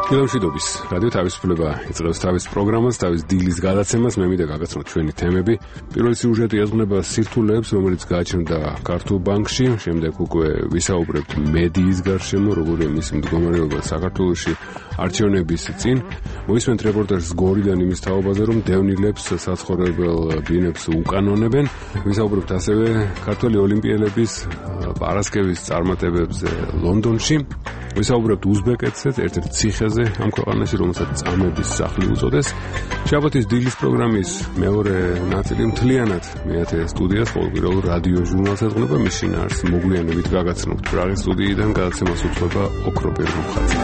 გილომშვიდობის რადიო თავისუფლება იწყებს თავის პროგრამას, თავის დილის გადაცემას. მე მინდა გაგაცნოთ ჩვენი თემები. პირველი სიუჟეტი ეძღვნება სირთულეებს, რომელიც გააჩნდა ქართულ ბანკში. შემდეგ უკვე ვისაუბრებთ მედიის გარშემო, როგორია მისი მდგომარეობა საქართველოში არჩევნების წინ. მოისმენთ რეპორტაჟს გორიდან იმის თაობაზე, რომ დევნილებს საცხოვრებელ ბინებს უკანონებენ. ვისაუბრებთ ასევე ქართველი ოლიმპიელების პარასკევის წარმატებებზე ლონდონში. ვისაუბრებთ უზბეკეთზე, ერთ-ერთ ციხეზე ამ ქვეყანაში, რომელსაც წამების სახლი უწოდეს. შაბათის დილის პროგრამის მეორე ნაწილი მთლიანად მეათე სტუდიას ყოველკვირეულ რადიო ჟურნალს ეძღვნება. მის შინაარსს მოგვიანებით გაგაცნობთ. პრაღის სტუდიიდან გადაცემას უძღვება ოქროპირ მუხაძე.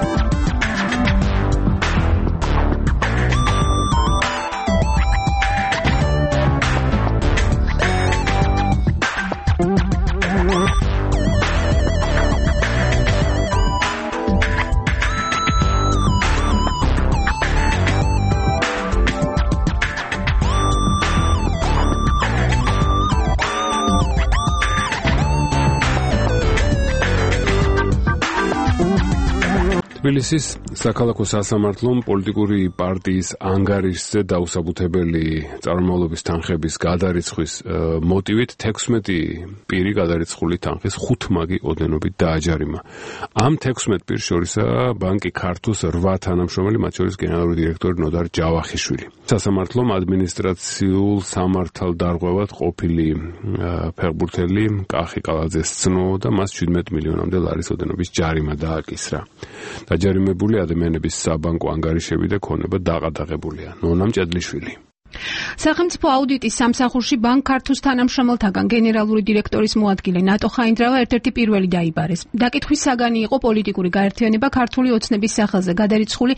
თბილისის საქალაქო სასამართლომ პოლიტიკური პარტიის ანგარიშზე დაუსაბუთებელი წარმომავლობის თანხების გადარიცხვის მოტივით 16 პირი გადარიცხული თანხის 5 მაგი ოდენობით დააჯარიმა. ამ 16 პირს შორისაა ბანკი ქართუს 8 თანამშრომელი, მათ შორის გენერალური დირექტორი ნოდარ ჯავახიშვილი. სასამართლომ ადმინისტრაციულ სამართალდარღვევად ყოფილი ფეხბურთელი კახი კალაძეს ცნო და მას 17 მილიონამდე ლარის ოდენობის ჯარიმა დააკისრა. დაჯარიმებული ადამიანების საბანკო ანგარიშები და ქონება დაყადაღებულია. ნონა მჭედლიშვილი. სახელმწიფო აუდიტის სამსახურში ბანკ ქართუს თანამშრომელთაგან გენერალური დირექტორის მოადგილე ნატო ხაინდრავა ერთ-ერთი პირველი დაიბარეს. დაკითხვის საგანი იყო პოლიტიკური გაერთიანება ქართული ოცნების სახელზე გადარიცხული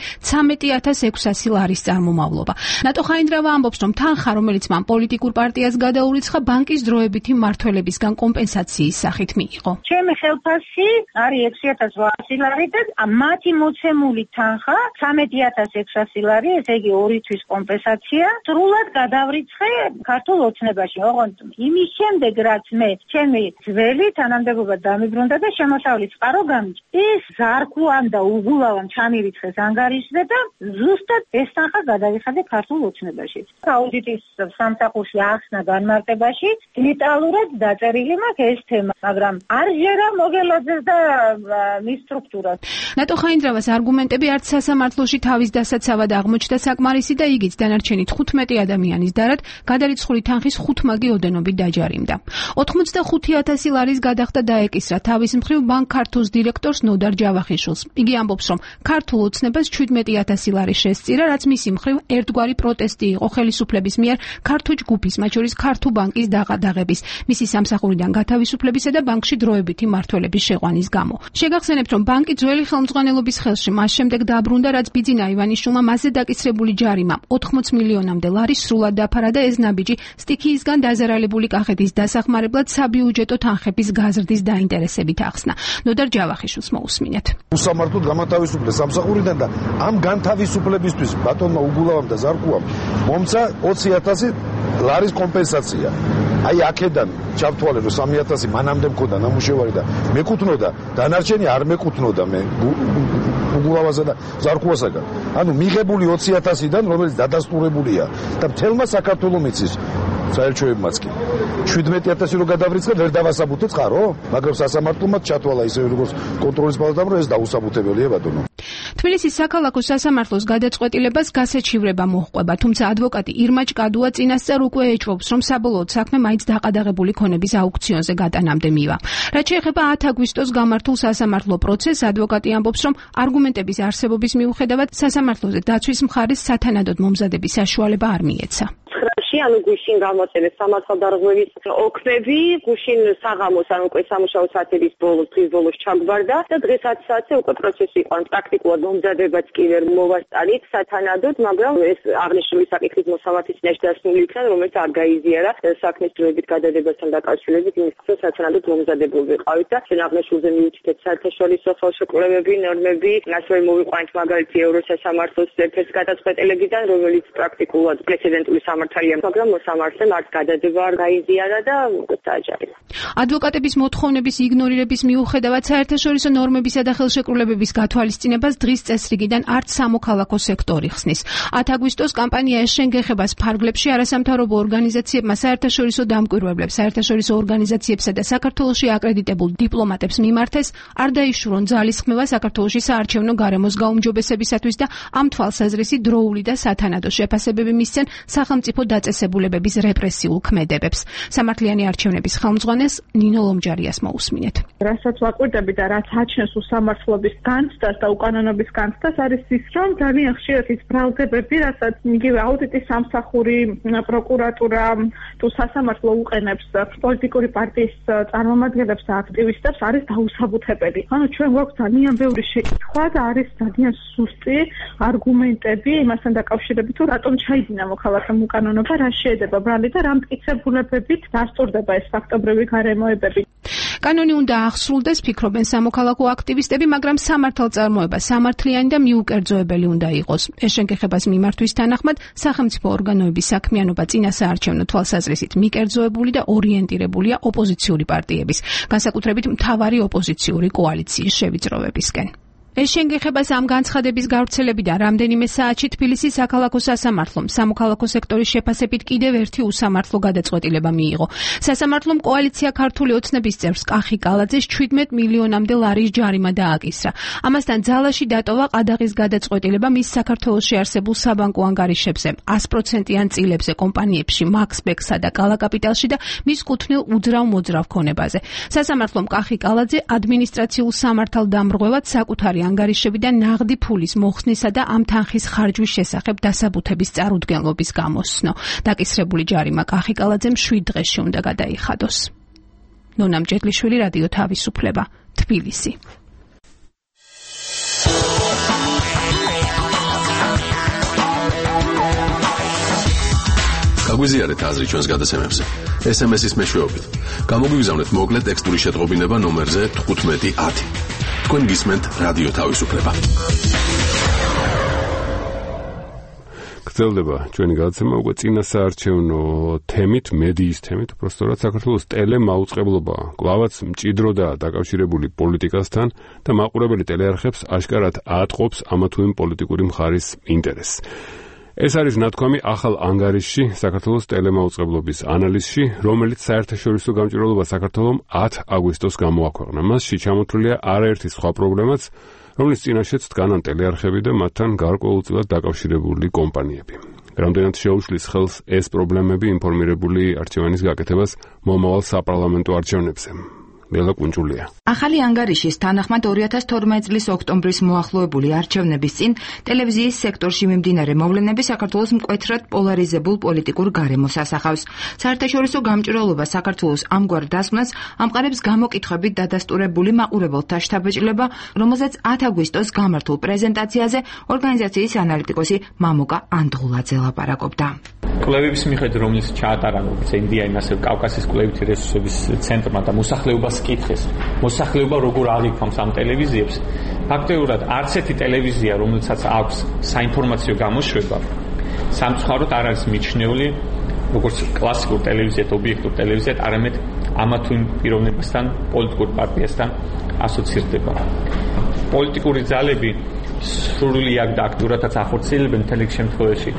13,600 ლარის წარმომავლობა. ნატო ხაინდრავა ამბობს, რომ თანხა, რომელიც მან პოლიტიკურ პარტიას გადაურიცხა, ბანკის დროებითი მმართველებისგან კომპენსაციის სახით მიიღო. ჩემი ხელფასი არის 6,800 ლარი და მათი მოცემული თანხა 13,600 ლარი, ესე იგი 2 თვის კომპენსაცია. სრულად გადავრიცხე ქართულ ოცნებაში. ოღონდ იმის შემდეგ, რაც მე ჩემი ძველი თანამდებობა დამიბრუნდა და შემოსავლის წყარო გამიჭდა, ის ზარქუამ და უგულავამ ჩამირიცხეს ანგარიშზე და ზუსტად ეს თანხა გადავიხადე ქართულ ოცნებაში. აუდიტის სამსახურში ახსნა განმარტებაში დეტალურად დაწერილი მაქვს ეს თემა, მაგრამ არ ჟერა მოგელაძეს და მის სტრუქტურას. ნატო ხაინდრავას არგუმენტები არც სასამართლოში თავის დასაცავად აღმოჩნდა საკმარისი და იგიც დანარჩენი 15 ადამიანის დარად გადარიცხული თანხის 5 მაგი ოდენობით დაჯარიმდა. 85,000 ლარის გადახდა დაეკისრა თავის მხრივ ბანკ ქართუს დირექტორს ნოდარ ჯავახიშვილს. იგი ამბობს, რომ ქართულ ოცნებას 17,000 ლარი შესწირა, რაც მისი მხრივ ერთგვარი პროტესტი იყო ხელისუფლების მიერ ქართულ ჯგუფის, მათ შორის ქართულ ბანკის დაყადაღების, მისი სამსახურიდან გათავისუფლებისა და ბანკში დროებითი მმართველების შეყვანის გამო. შეგახსენებთ, რომ ბანკი ძველი ხელმძღვანელობის ხელში მას შემდეგ დაბრუნდა, რაც ბიძინა ივანიშვილმა მასზე დაკისრებული ჯარიმა 80 მილიონამდე ლარი სრულად დაფარა და ეს ნაბიჯი სტიქიისგან დაზარალებული კახეთის დასახმარებლად საბიუჯეტო თანხების გაზრდის დაინტერესებით ახსნა. ნოდარ ჯავახიშვილს მოусმინეთ. უსამართლოდ გამათავისუფლეს სამსახურიდან და ამ განთავისუფლებისთვის ბატონმა უგულავამ და ზარქუამ მომცა 20,000 ლარის კომპენსაცია. აი აქედან ჩავთვალე, რომ 3,000 მანამდე მქონდა ნამუშევარი და მეკუთვნოდა, დანარჩენი არ მეკუთვნოდა მე უგულავასა და ზარქუასაგან. ანუ მიღებული 20,000-დან, რომელიც დადასტურებულია და მთელმა საქართველოს მიცის საერთაშორისოებმაც კი 17,000 რო გადავრიცხე, ვერ დავასაბუთე წყარო, მაგრამ სასამართლომაც ჩათვალა ისე როგორც კონტროლის პალატამ, რომ ეს დაუსაბუთებელია ბატონო. თბილისის საქალაქო სასამართლოს გადაწყვეტილებას გასაჩივრება მოჰყვება, თუმცა ადვოკატი ირმა ჭკადუა წინასწარ უკვე ეჭვობს, რომ საბოლოოდ საქმე მაინც დაყადაღებული ქონების აუქციონზე გატანამდე მივა. რაც შეეხება 10 აგვისტოს გამართულ სასამართლო პროცესს, ადვოკატი ამბობს, რომ არგუმენტების არსებობის მიუხედავად სასამართლოზე დაცვის მხარეს სათანადოდ მომზადების საშუალება არ მიეცა. ანუ გუშინ გამოწევეს სამართალდარღვევის ოქმები, გუშინ საღამოს, ანუ უკვე სამუშაო საათების ბოლოს, დღის ბოლოს ჩაგვარდა და დღეს 10 საათზე უკვე პროცესი იყო, ან პრაქტიკულად მომზადებაც კი ვერ მოვასწარით სათანადოდ, მაგრამ ეს აღნიშნული საკითხის მოსამართის წინაშე დასმული იქნა, რომელიც არ გაიზიარა საქმის დროებით გადადებასთან დაკავშირებით, იმის თქმა სათანადოდ მომზადებულ ვიყავით და ჩვენ აღნიშნულზე მივუთითეთ საერთაშორისო ხელშეკრულებები, ნორმები, ასევე მოვიყვანეთ მაგალითი ევროსასამართლოს ერთ-ერთი გადაწყვეტილებიდან, რომელიც პრაქტიკულად პრეცედენტული სამართალია მაგრამ მოსამართლემ არც გადადება არ გაიზიარა და დააჯერა. ადვოკატების მოთხოვნების იგნორირების მიუხედავად საერთაშორისო ნორმებისა და ხელშეკრულებების გათვალისწინებას დღის წესრიგიდან არც სამოქალაქო სექტორი ხსნის. 10 აგვისტოს კამპანია ეშენ გეხებას ფარგლებში არასამთავრობო ორგანიზაციებმა საერთაშორისო დამკვირვებლებს, საერთაშორისო ორგანიზაციებსა და საქართველოში აკრედიტებულ დიპლომატებს მიმართეს, არ დაიშურონ ძალისხმევა საქართველოში საარჩევნო გარემოს გაუმჯობესებისათვის და ამ თვალსაზრისი დროული და სათანადო შეფასებები მისცენ სახელმწიფო დაწესებულებების რეპრესიულ ქმედებებს. სამართლიანი არჩევნების ხელმძღვანელს ნინო ლომჯარიას მოусმინეთ. რასაც ვაკვირდები და რაც აჩნევს უსამართლობის განცდას და უკანონობის განცდას არის ის, რომ ძალიან ხშირად ის ბრალდებები, რასაც იგივე აუდიტის სამსახური, პროკურატურა თუ სასამართლო უყენებს პოლიტიკური პარტიის წარმომადგენლებს და აქტივისტებს, არის დაუსაბუთებელი. ანუ ჩვენ გვაქვს ძალიან ბევრი შეკითხვა და არის ძალიან სუსტი არგუმენტები იმასთან დაკავშირებით, თუ რატომ ჩაიდინა მოქალაქემ უკანონობა, რა შეედება ბრალი და რა მტკიცებულებებით დასტურდება ეს ფაქტობრივი გარემოებები. კანონი უნდა აღსრულდეს, ფიქრობენ სამოქალაქო აქტივისტები, მაგრამ სამართალწარმოება სამართლიანი და მიუკერძოებელი უნდა იყოს. ეშენ გეხებას მიმართვის თანახმად სახელმწიფო ორგანოების საქმიანობა წინასაარჩევნო თვალსაზრისით მიკერძოებული და ორიენტირებულია ოპოზიციური პარტიების, განსაკუთრებით მთავარი ოპოზიციური კოალიციის შევიწროვებისკენ. ეშენ გეხებას ამ განცხადების გავრცელებიდან რამდენიმე საათში თბილისის საქალაქო სასამართლომ სამოქალაქო სექტორის შეფასებით კიდევ ერთი უსამართლო გადაწყვეტილება მიიღო. სასამართლომ კოალიცია ქართული ოცნების წევრს კახი კალაძეს 17 მილიონამდე ლარის ჯარიმა დააკისრა. ამასთან ძალაში დატოვა ყადაღის გადაწყვეტილება მის საქართველოში არსებულ საბანკო ანგარიშებზე, 100%-იან წილებზე კომპანიებში მაქსბექსა და კალაკაპიტალში და მის კუთვნილ უძრავ-მოძრავ ქონებაზე. სასამართლომ კახი კალაძე ადმინისტრაციულ სამართალდამრღვევად საკუთარი ანგარიშებიდან ნაღდი ფულის მოხსნისა და ამ თანხის ხარჯვის შესახებ დასაბუთების წარუდგენლობის გამოსცნო. დაკისრებული ჯარიმა კახი კალაძემ 7 დღეში უნდა გადაიხადოს. ნონა მჭედლიშვილი, რადიო თავისუფლება, თბილისი. გაგვიზიარეთ აზრი ჩვენს გადაცემებზე. SMS-ის მეშვეობით. გამოგვიგზავნეთ მოკლე ტექსტური შეტყობინება ნომერზე 1510. თქვენ გისმენთ რადიო თავისუფლება. გრძელდება ჩვენი გადაცემა უკვე წინასაარჩევნო თემით, მედიის თემით, უბრალოდ საქართველოს ტელემაუწყებლობა კვლავაც მჭიდროდა დაკავშირებული პოლიტიკასთან და მაყურებელი ტელეარხებს აშკარად აატყობს ამა თუ იმ პოლიტიკური მხარის ინტერესს. ეს არის ნათქვამი ახალ ანგარიშში საქართველოს ტელემაუწყებლობის ანალიზში, რომელიც საერთაშორისო გამჭვირვალობა საქართველომ 10 აგვისტოს გამოაქვეყნა. მასში ჩამოთვლილია არაერთი სხვა პრობლემაც, რომლის წინაშეც დგანან ტელეარხები და მათთან გარკვეულწილად დაკავშირებული კომპანიები. რამდენად შეუშლის ხელს ეს პრობლემები ინფორმირებული არჩევანის გაკეთებას მომავალ საპარლამენტო არჩევნებზე. ნელა კუნჭულია. ახალი ანგარიშის თანახმად 2012 წლის ოქტომბრის მოახლოებული არჩევნების წინ ტელევიზიის სექტორში მიმდინარე მოვლენები საქართველოს მკვეთრად პოლარიზებულ პოლიტიკურ გარემოს ასახავს. საერთაშორისო გამჭვირვალობა საქართველოს ამგვარ დასკვნას ამყარებს გამოკითხვებით დადასტურებული მაყურებელთა შთაბეჭდილება, რომელზეც 10 აგვისტოს გამართულ პრეზენტაციაზე ორგანიზაციის ანალიტიკოსი მამუკა ანდღულაძე ლაპარაკობდა. კვლევების მიხედვით, რომელიც ჩაატარა NDI-მა, ასევე კავკასიის კვლევითი რესურსების ცენტრმა და მოსახლეობას კითხეს, მოსახლეობა როგორ აღიქვამს ამ ტელევიზიებს, ფაქტობრივად არც ერთი ტელევიზია, რომელსაც აქვს საინფორმაციო გამოშვება, სამწუხაროდ არ არის მიჩნეული როგორც კლასიკურ ტელევიზიად, ობიექტურ ტელევიზიად, არამედ ამა თუ იმ პიროვნებასთან, პოლიტიკურ პარტიასთან ასოცირდება. პოლიტიკური ძალები სრული აქ და აქტიურადაც ახორციელებენ მთელ შემთხვევაში,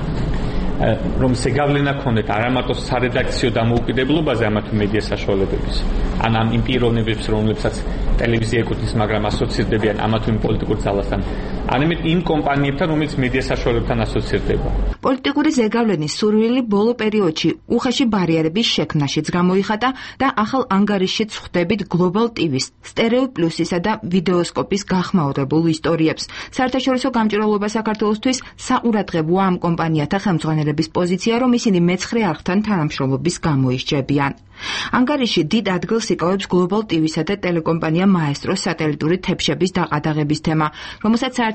რომ ზეგავლენა ქონდეთ არა მარტო სარედაქციო დამოუკიდებლობაზე ამა თუ მედია საშუალებების, ან ამ პიროვნებებს, რომლებსაც ტელევიზია ეკუთვნის, მაგრამ ასოცირდებიან ამა თუ იმ პოლიტიკურ ძალასთან, არამედ იმ კომპანიებთან, რომელიც მედია საშუალებებთან ასოცირდება. პოლიტიკური ზეგავლენის სურვილი ბოლო პერიოდში უხეში ბარიერების შექმნაშიც გამოიხატა და ახალ ანგარიშშიც ხვდებით გლობალ ტივის, სტერეო პლუსისა და ვიდეოსკოპის გახმაურებულ ისტორიებს. საერთაშორისო გამჭვირვალობა საქართველოსთვის საყურადღებოა ამ კომპანიათა ხელმძღვანელების პოზიცია, რომ ისინი მეცხრე არხთან თანამშრომლობის გამოისჯებიან. ანგარიში დიდ ადგილს იკავებს გლობალ ტივისა და ტელეკომპანია მაესტროს სატელიტური თებშების დაყადაღების თემა, რომელსაც საერთაშორისო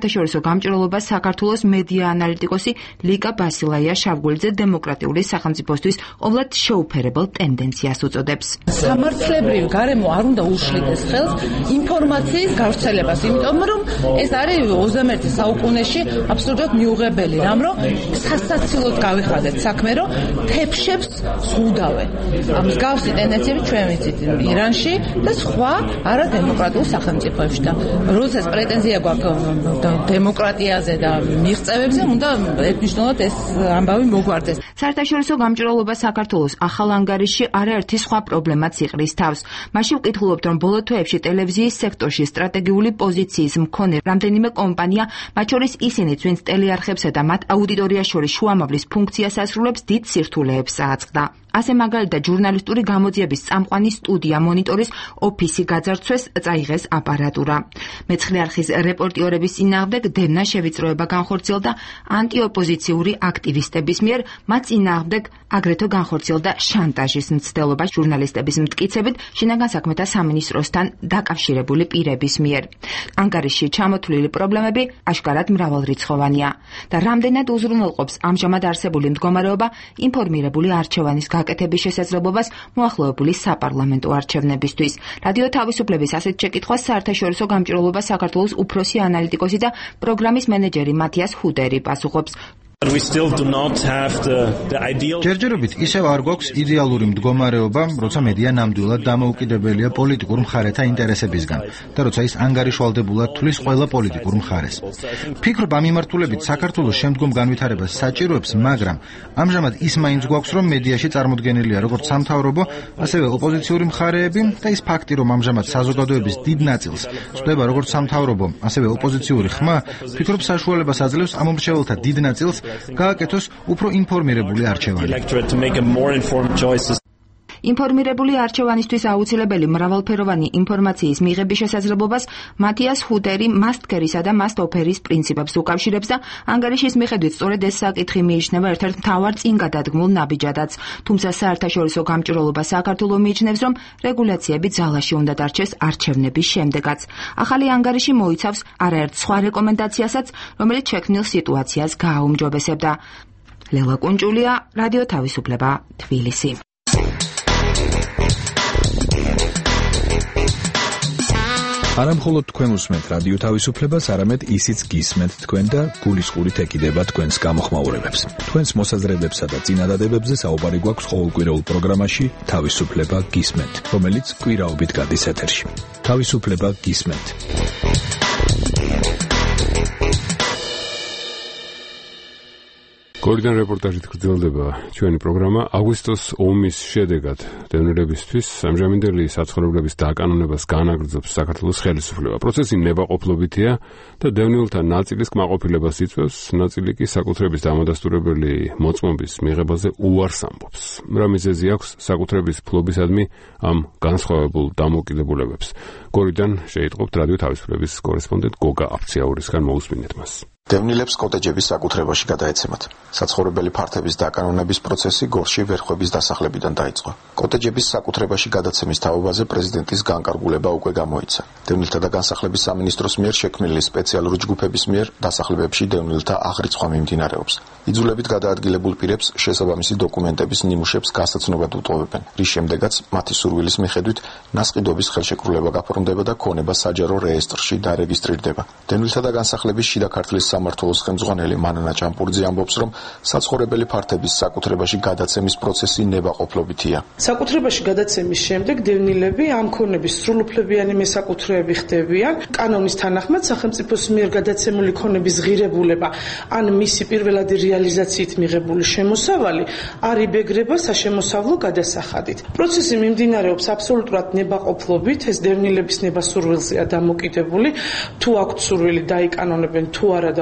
საერთაშორისო გამჭირვალობას საქართველოს მედია ანალიტიკოსი ლიკა ბასილაია შავგულიძე დემოკრატიული სახელმწიფოსთვის ყოვლად შეუფერებელ ტენდენციას უწოდებს. სამართლებრივ გარემო არ უნდა უშლიდეს ხელს ინფორმაციის გავრცელებას, იმიტომ რომ ეს არის 21 საუკუნეში აბსოლუტურად მიუღებელი რამ, რომ სასაცილოდ გავიხადეთ საქმე, რომ თეფშებს ზღუდავენ. ამ მსგავსი ტენდენციები ჩვენ ვიცით ირანში და სხვა არადემოკრატიულ სახელმწიფოებში და როდესაც პრეტენზია გვაქვს დემოკრატიაზე და მიღწევებზე, უნდა ერთნიშნულად ეს ამბავი მოგვარდეს. საერთაშორისო გამჭირვალობა საქართველოს ახალ ანგარიშში არაერთი სხვა პრობლემაც იყრის თავს. მაშინ ვკითხულობთ, რომ ბოლო თვეებში ტელევიზიის სექტორში სტრატეგიული პოზიციის მქონე რამდენიმე კომპანია, მათ შორის ისინიც, ვინც ტელეარხებსა და მათ აუდიტორიას შორის შუამავლის ფუნქციას ასრულებს, დიდ სირთულეებს აწყდა. ასე მაგალითად ჟურნალისტური გამოძიების წამყვანი სტუდია მონიტორის ოფისი გაძარცვეს, წაიღეს აპარატურა. მეცხრე არხის რეპორტიორების წინააღმდეგ დევნა შევიწროება განხორციელდა ანტიოპოზიციური აქტივისტების მიერ, მათ წინააღმდეგ აგრეთვე განხორციელდა შანტაჟის მცდელობა ჟურნალისტების მტკიცებით შინაგან საქმეთა სამინისტროსთან დაკავშირებული პირების მიერ. ანგარიშში ჩამოთვლილი პრობლემები აშკარად მრავალრიცხოვანია და რამდენად უზრუნველყოფს ამჟამად არსებული მდგომარეობა ინფორმირებული არჩევანის გაკეთების შესაძლებლობას მოახლოებული საპარლამენტო არჩევნებისთვის. რადიო თავისუფლების ასეთ შეკითხვას საერთაშორისო გამჭირვალობა საქართველოს უფროსი ანალიტიკოსი და პროგრამის მენეჯერი მათიას ჰუდერი პასუხობს. ჯერჯერობით ისევ არ გვაქვს იდეალური მდგომარეობა, როცა მედია ნამდვილად დამოუკიდებელია პოლიტიკურ მხარეთა ინტერესებისგან და როცა ის ანგარიშვალდებულად თვლის ყველა პოლიტიკურ მხარეს. ვფიქრობ, ამ მიმართულებით საქართველოს შემდგომ განვითარებას საჭიროებს, მაგრამ ამჟამად ის მაინც გვაქვს, რომ მედიაში წარმოდგენილია როგორც სამთავრობო, ასევე ოპოზიციური მხარეები და ის ფაქტი, რომ ამჟამად საზოგადოების დიდ ნაწილს წვდება როგორც სამთავრობო, ასევე ოპოზიციური ხმა, ვფიქრობ, საშუალებას აძლევს ამ მომრჩეველთა დიდ ნაწილს გააკეთოს უფრო ინფორმირებული არჩევანი. ინფორმირებული არჩევანისთვის აუცილებელი მრავალფეროვანი ინფორმაციის მიღების შესაძლებლობას მათიას ჰუდერი მასტკერისა და მასტოფერის პრინციპებს უკავშირებს და ანგარიშის მიხედვით სწორედ ეს საკითხი მიიჩნევა ერთ-ერთ მთავარ წინგადადგმულ ნაბიჯადაც. თუმცა საერთაშორისო გამჭირვალობა საქართველოს მიიჩნევს, რომ რეგულაციები ძალაში უნდა დარჩეს არჩევნების შემდეგაც. ახალი ანგარიში მოიცავს არაერთ სხვა რეკომენდაციასაც, რომელიც შექმნილ სიტუაციას გააუმჯობესებდა. ლელა კუნჭულია, რადიო თავისუფლება, თბილისი. არა მხოლოდ თქვენ უსმენთ რადიო თავისუფლებას, არამედ ისიც გისმენთ თქვენ და გულისხმობით ეკიდება თქვენს გამოხმაურებებს. თქვენს მოსაზრებებსა და წინადადებებზე საუბარი გვაქვს ყოველკვირეულ პროგრამაში თავისუფლება გისმენთ, რომელიც კვირაობით გადის ეთერში. თავისუფლება გისმენთ. გორიდან რეპორტაჟით გრძელდება ჩვენი პროგრამა. აგვისტოს ომის შედეგად დევნილებისთვის ამჟამინდელი საცხოვრებლების დაკანონებას განაგრძობს საქართველოს ხელისუფლება. პროცესი ნებაყოფლობითია და დევნილთა ნაწილის კმაყოფილებას იწვევს, ნაწილი კი საკუთრების დამადასტურებელი მოწმობის მიღებაზე უარს ამბობს. რა მიზეზი აქვს საკუთრების ფლობისადმი ამ განსხვავებულ დამოუკიდებულებებს? გორიდან შეიტყობთ რადიო თავისუფლების კორესპონდენტ გოგა აფციაურისგან, მოусმინეთ მას. დევნილებს კოტეჯების საკუთრებაში გადაეცემათ. საცხოვრებელი ფართების დაკანონების პროცესი გორში ვერხვების დასახლებიდან დაიწყო. კოტეჯების საკუთრებაში გადაცემის თაობაზე პრეზიდენტის განკარგულება უკვე გამოიცა. დევნილთა და განსახლების სამინისტროს მიერ შექმნილი სპეციალური ჯგუფების მიერ დასახლებებში დევნილთა აღრიცხვა მიმდინარეობს. იძულებით გადაადგილებულ პირებს შესაბამისი დოკუმენტების ნიმუშებს გასაცნობად უტოვებენ, რის შემდეგაც მათი სურვილის მიხედვით ნასყიდობის ხელშეკრულება გაფორმდება და ქონება საჯარო რეესტრში დარეგისტრირდება. დევნილთა და განსახლების შიდა ქართლის სამმართველოს ხელმძღვანელი მანანა ჭამპურიძე ამბობს, რომ საცხოვრებელი ფართების საკუთრებაში გადაცემის პროცესი ნებაყოფლობითია. საკუთრებაში გადაცემის შემდეგ დევნილები ამ ქონების სრულუფლებიანი მესაკუთრეები ხდებიან. კანონის თანახმად სახელმწიფოს მიერ გადაცემული ქონების ღირებულება ან მისი პირველადი რეალიზაციით მიღებული შემოსავალი არ იბეგრება საშემოსავლო გადასახადით. პროცესი მიმდინარეობს აბსოლუტურად ნებაყოფლობით, ეს დევნილების ნება სურვილზეა დამოკიდებული, თუ აქვთ სურვილი დაიკანონებენ თუ არა და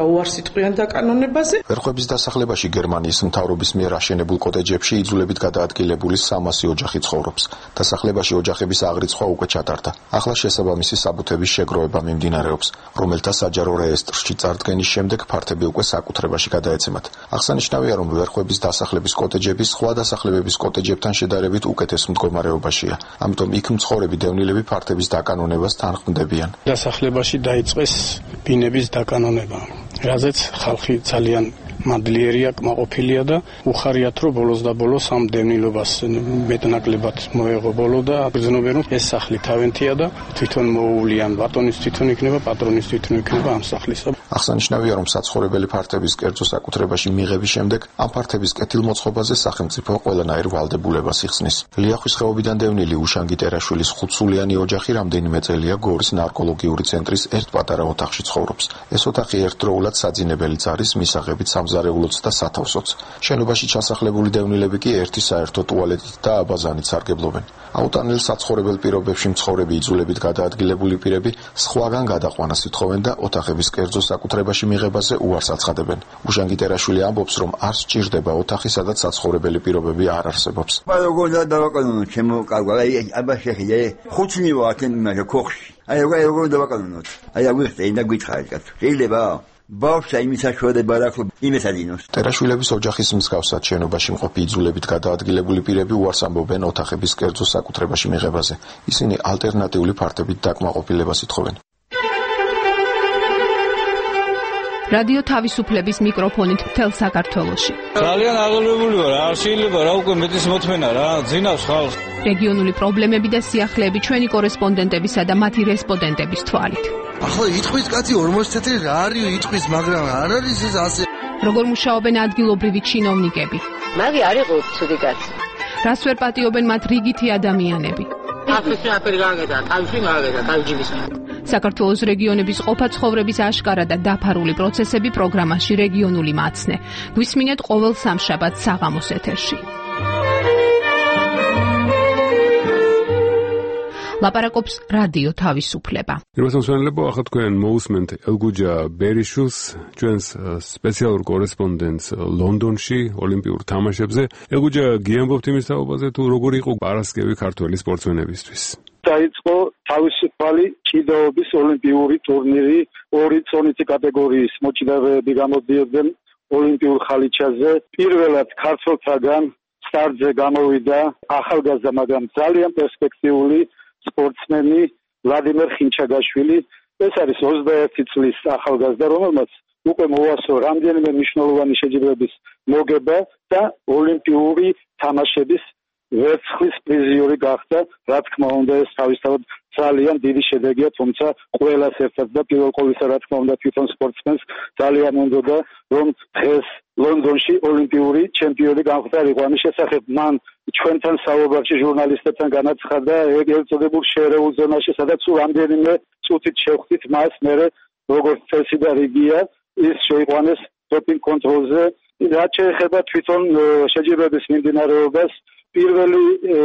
უარსიტყვიან დაკანონებაზე. ვერხვების დასახლებაში გერმანიის მთავრობის მიერ აშენებულ კოტეჯებში იძულებით გადაადგილებული 300 ოჯახი ცხოვრობს. დასახლებაში ოჯახების აღრიცხვა უკვე ჩატარდა. ახლა შესაბამისი საბუთების შეგროვება მიმდინარეობს, რომელთა საჯარო რეესტრში წარდგენის შემდეგ ფართები უკვე საკუთრებაში გადაეცემათ. აღსანიშნავია, რომ ვერხვების დასახლების კოტეჯები სხვა დასახლებების კოტეჯებთან შედარებით უკეთეს მდგომარეობაშია. ამიტომ იქ მცხოვრები დევნილები ფართების დაკანონებას თანხმდებიან. დასახლებაში დაიწყეს ბინების დაკანონება, რაზეც ხალხი ძალიან მადლიერია, კმაყოფილია და უხარიათ, რომ ბოლოს და ბოლოს ამ დევნილობას მეტნაკლებად მოეღო ბოლო და გრძნობენ, რომ ეს სახლი თავენთია და თვითონ მოუვლიან, ბატონის თვითონ იქნება, პატრონის თვითონ იქნება ამ სახლისა. აღსანიშნავია, რომ საცხოვრებელი ფართების კერძო საკუთრებაში მიღების შემდეგ ამ ფართების კეთილმოწყობაზე სახელმწიფო ყველანაირ ვალდებულებას იხსნის. ლიახვის ხეობიდან დევნილი უშანგი ტერაშვილის 5-სულიანი ოჯახი რამდენიმე წელია გორის ნარკოლოგიური ცენტრის ერთ პატარა ოთახში ცხოვრობს. ეს ოთახი ერთდროულად საძინებელიც არის, მისაღებით სამზარეულოც და სათავსოც. შენობაში ჩასახლებული დევნილები კი ერთი საერთო ტუალეტით და აბაზანით სარგებლობენ. აუტანელ საცხოვრებელ პირობებში მცხოვრები იძულებით გადაადგილებული პირები სხვაგან გადაყვანას ითხოვენ და ოთახების კერძო საკუთრებაში მიღებაზე უარს აცხადებენ. უშანგი ტერაშვილი ამბობს, რომ არ სჭირდება ოთახი, სადაც საცხოვრებელი პირობები არ არსებობს. როგორ დავაკანონოთ ჩემო კარგო, აბა შეხიდე, ხუთნი ვარ მე ქოხში. როგორ დავაკანონოთ? აღვიხსენ და გითხარით, შეიძლება? ბავშვი იმის საშუალება აქვს იმის ადინოს. ტერაშვილების ოჯახის მსგავსად შენობაში მყოფი იძულებით გადაადგილებული პირები უარს ამბობენ ოთახების კერძო საკუთრებაში მიღებაზე. ისინი ალტერნატიული ფართებით დაკმაყოფილებას ითხოვენ. რადიო თავისუფლების მიკროფონით მთელ საქართველოში. ძალიან აღელვებული ვარ, არ შეიძლება რა უკვე მეტის მოთმენა რა, ძინავს ხალხს. რეგიონული პრობლემები და სიახლეები ჩვენი კორესპონდენტებისა და მათი რესპონდენტების თვალით. ახლა იტყვის კაცი 40 წელი რა არის იტყვის, მაგრამ არ არის ეს ასე. როგორ მუშაობენ ადგილობრივი ჩინოვნიკები? მაგი არ იყო ცუდი კაცი. რას ვერ პატიობენ მათ რიგითი ადამიანები? აფრიკა აფერი გაგედა, თავში გაგედა, თავჯიბის. საქართველოს რეგიონების ყოფა ცხოვრების აშკარა და დაფარული პროცესები პროგრამაში რეგიონული მაცნე. გვისმინეთ ყოველ სამშაბათს საღამოს ეთერში. ლაპარაკობს რადიო თავისუფლება. პირველსამსვენლებო, ახლა თქვენ მოусმენთ ელგუჯა ბერიშვილს, ჩვენს სპეციალურ კორესპონდენტს ლონდონში ოლიმპიურ თამაშებზე. ელგუჯა, გიამბობთ იმის თაობაზე, თუ როგორ იყო პარასკევი ქართველი სპორტსმენებისთვის? დაიწყო თავისუფალი ჭიდაობის ოლიმპიური ტურნირი, ორი წონითი კატეგორიის მოჭიდავეები გამოდიოდნენ ოლიმპიურ ხალიჩაზე. პირველად ქართველთაგან სტარტზე გამოვიდა ახალგაზრდა, მაგრამ ძალიან პერსპექტიული სპორტსმენი ვლადიმერ ხინჩაგაშვილი. ეს არის 21 წლის ახალგაზრდა, რომელმაც უკვე მოასწრო რამდენიმე მნიშვნელოვანი შეჯიბრების მოგება და ოლიმპიური თამაშების ვერცხლის პრიზიორი გახდა. რა თქმა უნდა, ეს თავისთავად ძალიან დიდი შედეგია, თუმცა ყველას ერთად და პირველ ყოვლისა, რა თქმა უნდა, თვითონ სპორტსმენს ძალიან უნდოდა, რომ დღეს ლონდონში ოლიმპიური ჩემპიონი გამხდარიყო. ამის შესახებ მან ჩვენთან საუბარში ჟურნალისტებთან განაცხადა ეგ ერთოდებულ შერეულ ზონაში, სადაც რამდენიმე წუთით შევხვდით მას, მერე როგორც წესი და რიგია, ის შეიყვანეს დოპინგ კონტროლზე. რაც შეეხება თვითონ შეჯიბრების მიმდინარეობას, პირველი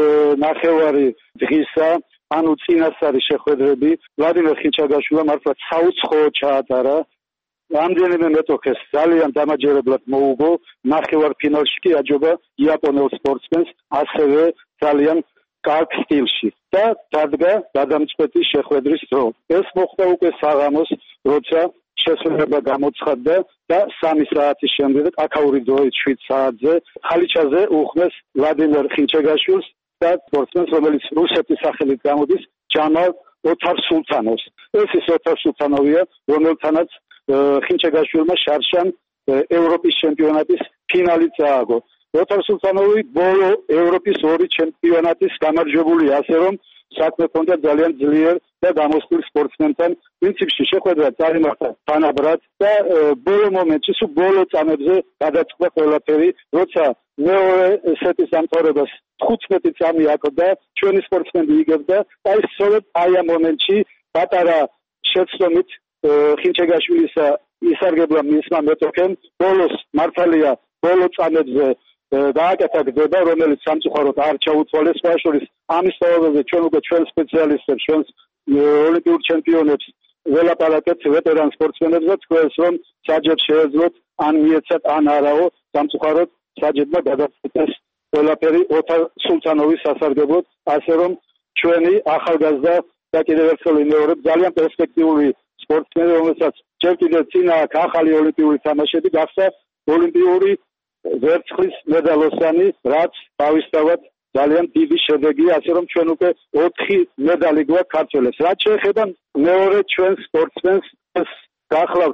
ნახევარი დღისა, ანუ წინასწარი შეხვედრები, ვლადიმერ ხინჩაგაშვილმა მართლა საუცხოო ჩაატარა. რამდენიმე მეტოქეს ძალიან დამაჯერებლად მოუგო, ნახევარფინალში კი აჯობა იაპონელ სპორტსმენს, ასევე ძალიან კარგ სტილში და დადგა გადამწყვეტი შეხვედრის დრო. ეს მოხდა უკვე საღამოს, როცა შესრულება გამოცხადდა და 3 საათის შემდეგ, აკაური დროით 7 საათზე, ხალიჩაზე უხმეს ვლადიმერ ხინჩაგაშვილს და სპორტსმენს, რომელიც რუსეთის სახელით გამოდის, ჯამალ ოთარ-სულთანოვს. ეს ის ოთარ-სულთანოვია, რომელთანაც ხინჩაგაშვილმა შარშან ევროპის ჩემპიონატის ფინალი წააგო. ოთარ-სულთანოვი ბოლო ევროპის 2 ჩემპიონატის გამარჯვებულია, ასე რომ საქმე ჰქონდა ძალიან ძლიერ და გამოსტილ სპორტსმენთან. პრინციპში შეხვედრა წარიმართა თანაბრად და ბოლო მომენტში, სულ ბოლო წამებზე გადაწყდა ყველაფერი, როცა მეორე სეტის დამთავრებას 15 წამი აკდა, ჩვენი სპორტსმენი იგებდა. აი სწორედ აი ამ მომენტში პატარა შეცდომით ხინჩაგაშვილისა ისარგებლა მისმა მეტოქემ, ბოლოს მართალია ბოლო წამებზე დააკეთა გდება, რომელიც სამწუხაროდ არ ჩაუთვალეს. სხვა შორის ამის თაობაზე ჩვენ უკვე ჩვენ სპეციალისტებს, ჩვენს ოლიმპიურ ჩემპიონებს ველაპარაკეთ ვეტერან სპორტსმენებზე, თქვენს რომ საჯებ შეეძლოთ ან მიეცათ ან არაო სამწუხაროდ საჯებმა გადაწყვეტეს ყველაფერი ოთარ სულთანოვის სასარგებლოდ, ასე რომ ჩვენი ახალგაზრდა და კიდევ ერთხელ ვიმეორებ ძალიან პერსპექტიული სპორტსმენი, რომელსაც ჯერ კიდევ წინა აქვს ახალი ოლიმპიური თამაშები, გახსა ოლიმპიური ვერცხლის მედალოსანი, რაც თავისთავად ძალიან დიდი შედეგია, ასე რომ ჩვენ უკვე 4 მედალი გვაქვს ქართველებს. რაც შეეხება მეორე ჩვენ სპორტსმენს, გახლავთ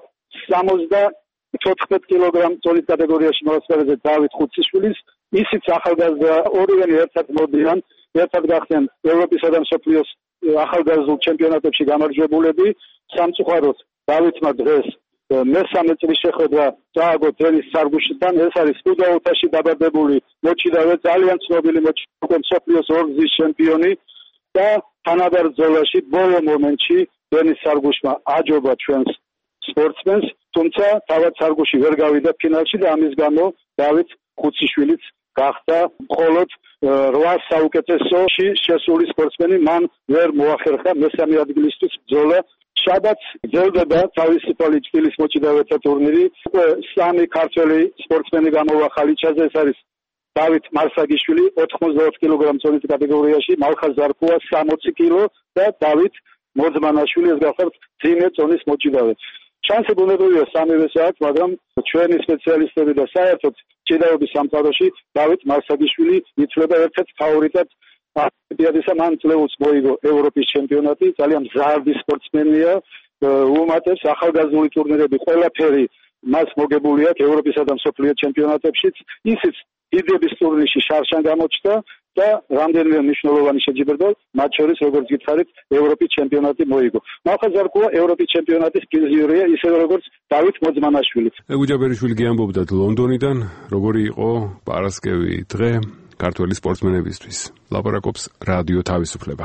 74 კილოგრამ წონის კატეგორიაში მოსწავლეზე დავით ხუციშვილის, ისიც ახალგაზრდა, ორივენი ერთად მოდიან, ერთად გახდნენ ევროპისა და მსოფლიოს ახალგაზრდულ ჩემპიონატებში გამარჯვებულები. სამწუხაროდ დავითმა დღეს მესამე წლის შეხვედრა წააგო დენის სარგუშიდან. ეს არის სტუდაუთაში დაბადებული მოჭიდავე, ძალიან ცნობილი მოჭიდავე, მსოფლიოს ორგზის ჩემპიონი და თანაბარ ბრძოლაში ბოლო მომენტში დენის სარგუშმა აჯობა ჩვენს სპორტსმენს, თუმცა თავად სარგუში ვერ გავიდა ფინალში და ამის გამო დავით ხუციშვილიც გახდა მხოლოდ 8 საუკეთესოში შესული სპორტსმენი, მან ვერ მოახერხა მესამე ადგილისთვის ბრძოლა. შაბათს გრძელდება თავისუფალი თბილისის მოჭიდავეთა ტურნირი. უკვე 3 ქართველი სპორტსმენი გამოვა ხალიჩაზე, ეს არის დავით მარსაგიშვილი 84 კილოგრამ წონის კატეგორიაში, მალხაზ ზარფუა 60 კილო და დავით მოძმანაშვილი, ეს გახლავთ ძიმე წონის მოჭიდავე. შანსი ბუნებრივია სამივეს აქვს, მაგრამ ჩვენი სპეციალისტები და საერთოდ ჭიდაობის სამყაროში დავით მარსაგიშვილი ითვლება ერთ-ერთ ფავორიტად. ოლიმპიადისა მან წლეულს მოიგო ევროპის ჩემპიონატი, ძალიან მზარდი სპორტსმენია, უმატებს ახალგაზრდული ტურნირები ყველაფერი მას მოგებული აქვს ევროპისა და მსოფლიო ჩემპიონატებშიც. ისიც დიდების ტურნირში შარშან გამოჩნდა და რამდენიმე მნიშვნელოვანი შეჯიბრება, მათ შორის როგორც გითხარით, ევროპის ჩემპიონატი მოიგო. მალხაზ ზარკუა ევროპის ჩემპიონატის პრიზიორია, ისე როგორც დავით მოძმანაშვილი. გუჯაბერიშვილი გიამბობდათ ლონდონიდან, როგორი იყო პარასკევი დღე ქართველი სპორტსმენებისთვის. ლაპარაკობს რადიო თავისუფლება.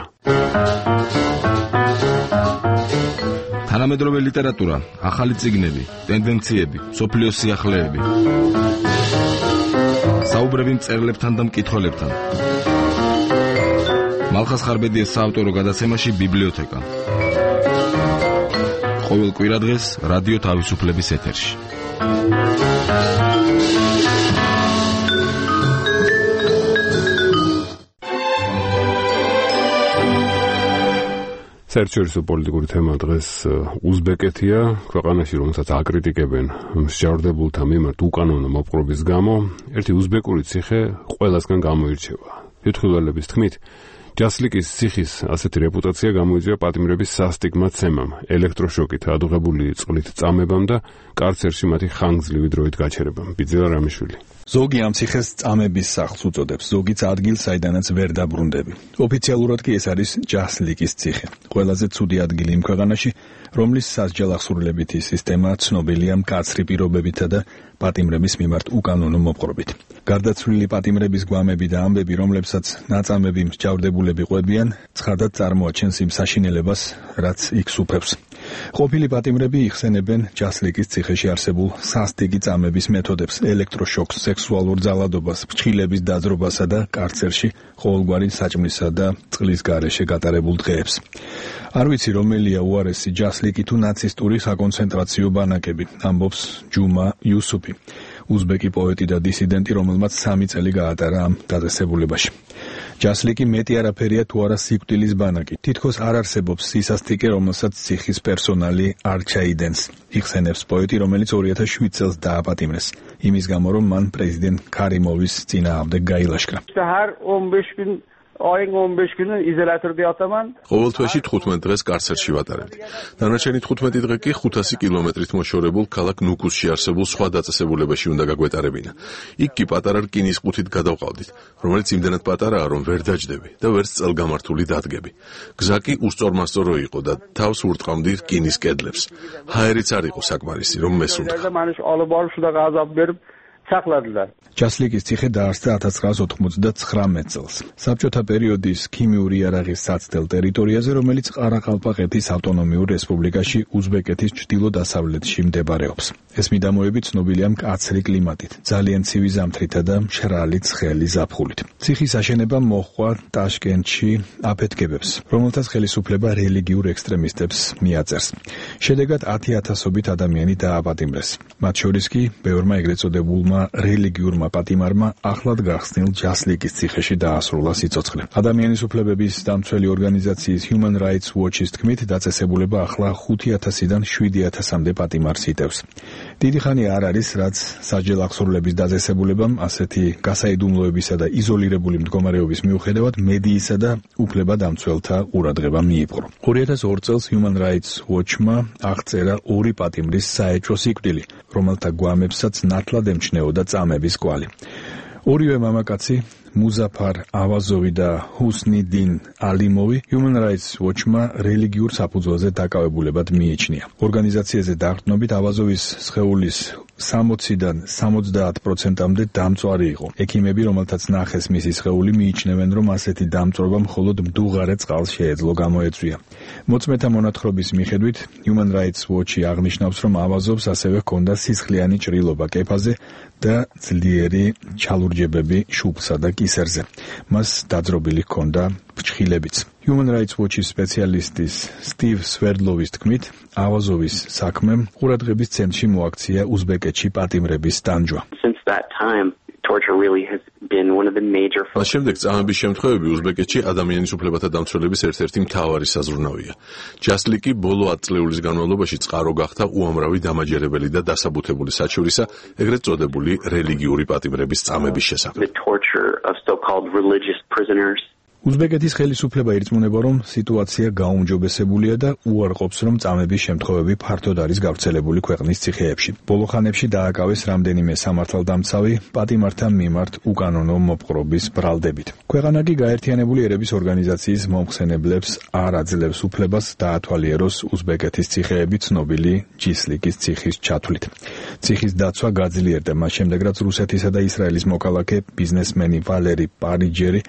თანამედროვე ლიტერატურა, ახალი წიგნები, ტენდენციები, სოფლიოს სიახლეები. საუბრები მწერლებთან და მკითხველებთან. მალხაზ ხარბედიას საავტორო გადაცემაში ბიბლიოთეკა. ყოველ კვირადღეს რადიო თავისუფლების ეთერში. საერთაშორისო პოლიტიკური თემა დღეს უზბეკეთია, ქვეყანაში, რომელსაც აკრიტიკებენ მსჯავრდებულთა მიმართ უკანონო მოპყრობის გამო, ერთი უზბეკური ციხე ყველასგან გამოირჩევა. თვითმხილველების თქმით, ჯასლიკის ციხის ასეთი რეპუტაცია გამოიწვია პატიმრების სასტიგმათ ცემამ, ელექტროშოკით ადუღებული წყლით წამებამ და კარცერში მათი ხანგრძლივი დროით გაჩერებამ. ბიძილა რამიშვილი. ზოგი ამ ციხეს წამების სახლს უწოდებს, ზოგიც ადგილს, საიდანაც ვერ დაბრუნდები. ოფიციალურად კი ეს არის ჯასლიკის ციხე, ყველაზე ცუდი ადგილი იმ ქვეყანაში, რომლის სასჯელ-აღსრულებითი სისტემა ცნობილია მკაცრი პირობებითა და პატიმრების მიმართ უკანონო მოპყრობით. გარდაცვლილი პატიმრების გვამები და ამბები, რომლებსაც ნაწამები მსჯავრდებულები ყვებიან, ცხადად წარმოაჩენს იმ საშინელებას, რაც იქ სუფევს. ყოფილი პატიმრები იხსენებენ ჯასლიკის ციხეში არსებულ სასტიკი წამების მეთოდებს, ელექტროშოკს, სექსუალურ ძალადობას, ფრჩხილების დაძრობასა და კარცერში ყოველგვარი საჭმლისა და წყლის გარეშე გატარებულ დღეებს. არ ვიცი, რომელია უარესი, ჯასლიკი თუ ნაცისტური საკონცენტრაციო ბანაკები, ამბობს ჯუმა იუსუფი, უზბეკი პოეტი და დისიდენტი, რომელმაც 3 წელი გაატარა ამ დაწესებულებაში. ჯასლიკი მეტი არაფერია თუ არა სიკვდილის ბანაკი. თითქოს არ არსებობს სისასტიკე, რომელსაც ციხის პერსონალი არ ჩაიდენს. იხსენებს პოეტი, რომელიც 2007 წელს დააპატიმრეს, იმის გამო, რომ მან პრეზიდენტ ქარიმოვის წინააღმდეგ გაილაშქრა. ყოველ თვეში 15 დღეს კარცერში ვატარებდი. დანარჩენი 15 დღე კი 500 კილომეტრით მოშორებულ ქალაქ ნუკუსში არსებულ სხვა დაწესებულებაში უნდა გაგვეტარებინა. იქ კი პატარა რკინის ყუთით გადავყავდით, რომელიც იმდენად პატარაა, რომ ვერ დაჯდები და ვერც წელგამართული დადგები. გზა კი უსწორმასწორო იყო და თავს ურტყამდი რკინის კედლებს. ჰაერიც არ იყო საკმარისი, რომ მესუნთქა. საფლადლად. ჯასლიკის ციხე დაარსდა 1999 წელს. საბჭოთა პერიოდის ქიმიური იარაღის საცდელ ტერიტორიაზე, რომელიც ყარაყალპაკეთის ავტონომიურ რესპუბლიკაში უზბეკეთის ჩრდილო-დასავლეთში მდებარეობს. ეს მიდამოები ცნობილია მკაცრი კლიმატით, ძალიან ცივი ზამთრითა და მშრალი ცხელი ზაფხულით. ციხის აშენება მოჰყვა ტაშკენტში აფეთქებებს, რომელთაც ხელისუფლება რელიგიურ ექსტრემისტებს მიაწერს. შედეგად 10,000-ობით ადამიანი დააპატიმრეს. მათ შორის კი ბევრმა ეგრეთ წოდებულმა რელიგიურმა პატიმარმა ახლად გახსნილ ჯასლიკის ციხეში დაასრულა სიცოცხლე. ადამიანის უფლებების დამცველი ორგანიზაციის Human Rights Watch-ის თქმით, დაწესებულება ახლა 5,000-დან 7,000-მდე პატიმარს იტევს. დიდი ხანი არ არის, რაც სასჯელ აღსრულების დაწესებულებამ ასეთი გასაიდუმლოებისა და იზოლირებული მდგომარეობის მიუხედავად მედიისა და უფლებადამცველთა ყურადღება მიიპყრო. 2002 წელს Human Rights Watch-მა აღწერა 2 პატიმრის საეჭვო სიკვდილი, რომელთა გვამებსაც ნათლად ემჩნეოდა წამების კვალი. ორივე მამაკაცი მუზაფარ ავაზოვი და ჰუსნი딘 ალიმოვი Human Rights Watch-მა რელიგიურ საფუძველზე დაკავებულებად მიიჩნია. ორგანიზაციაზე დაყრდნობით ავაზოვის სხეულის 60-დან 70%-მდე დამწვარი იყო. ექიმები, რომელთაც ნახეს მისი სხეული, მიიჩნევენ, რომ ასეთი დამწვრობა მხოლოდ მდუღარე წყალს შეეძლო გამოეწვია. მოწმეთა მონათხრობის მიხედვით Human Rights Watch-ი აღნიშნავს, რომ ავაზოვს ასევე ჰქონდა სისხლიანი ჭრილობა კეფაზე და ძლიერი ჩალურჯებები შუბლსა და კისერზე. მას დაძრობილი ჰქონდა ფრჩხილებიც. Human Rights Watch-ის სპეციალისტის სტივ სვერდლოვის თქმით, ავაზოვის საქმემ ყურადღების ცენტრში მოაქცია უზბეკეთში პატიმრების ტანჯვა. მას შემდეგ წამების შემთხვევები უზბეკეთში ადამიანის უფლებათა დამცველების ერთ-ერთი მთავარი საზრუნავია. ჯასლიკი ბოლო 10 წლეულის განმავლობაში წყარო გახდა უამრავი დამაჯერებელი და დასაბუთებული საჩივრისა, ეგრეთ წოდებული რელიგიური პატიმრების წამების შესახებ. უზბეკეთის ხელისუფლება ირწმუნება, რომ სიტუაცია გაუმჯობესებულია და უარყოფს, რომ წამების შემთხვევები ფართოდ არის გავრცელებული ქვეყნის ციხეებში. ბოლო ხანებში დააკავეს რამდენიმე სამართალდამცავი პატიმართა მიმართ უკანონო მოპყრობის ბრალდებით. ქვეყანა კი გაერთიანებული ერების ორგანიზაციის მომხსენებლებს არ აძლევს უფლებას დაათვალიეროს უზბეკეთის ციხეები ცნობილი ჯისლიკის ციხის ჩათვლით. ციხის დაცვა გაძლიერდა მას შემდეგ, რაც რუსეთისა და ისრაელის მოქალაქე ბიზნესმენი ვალერი პარიჯერი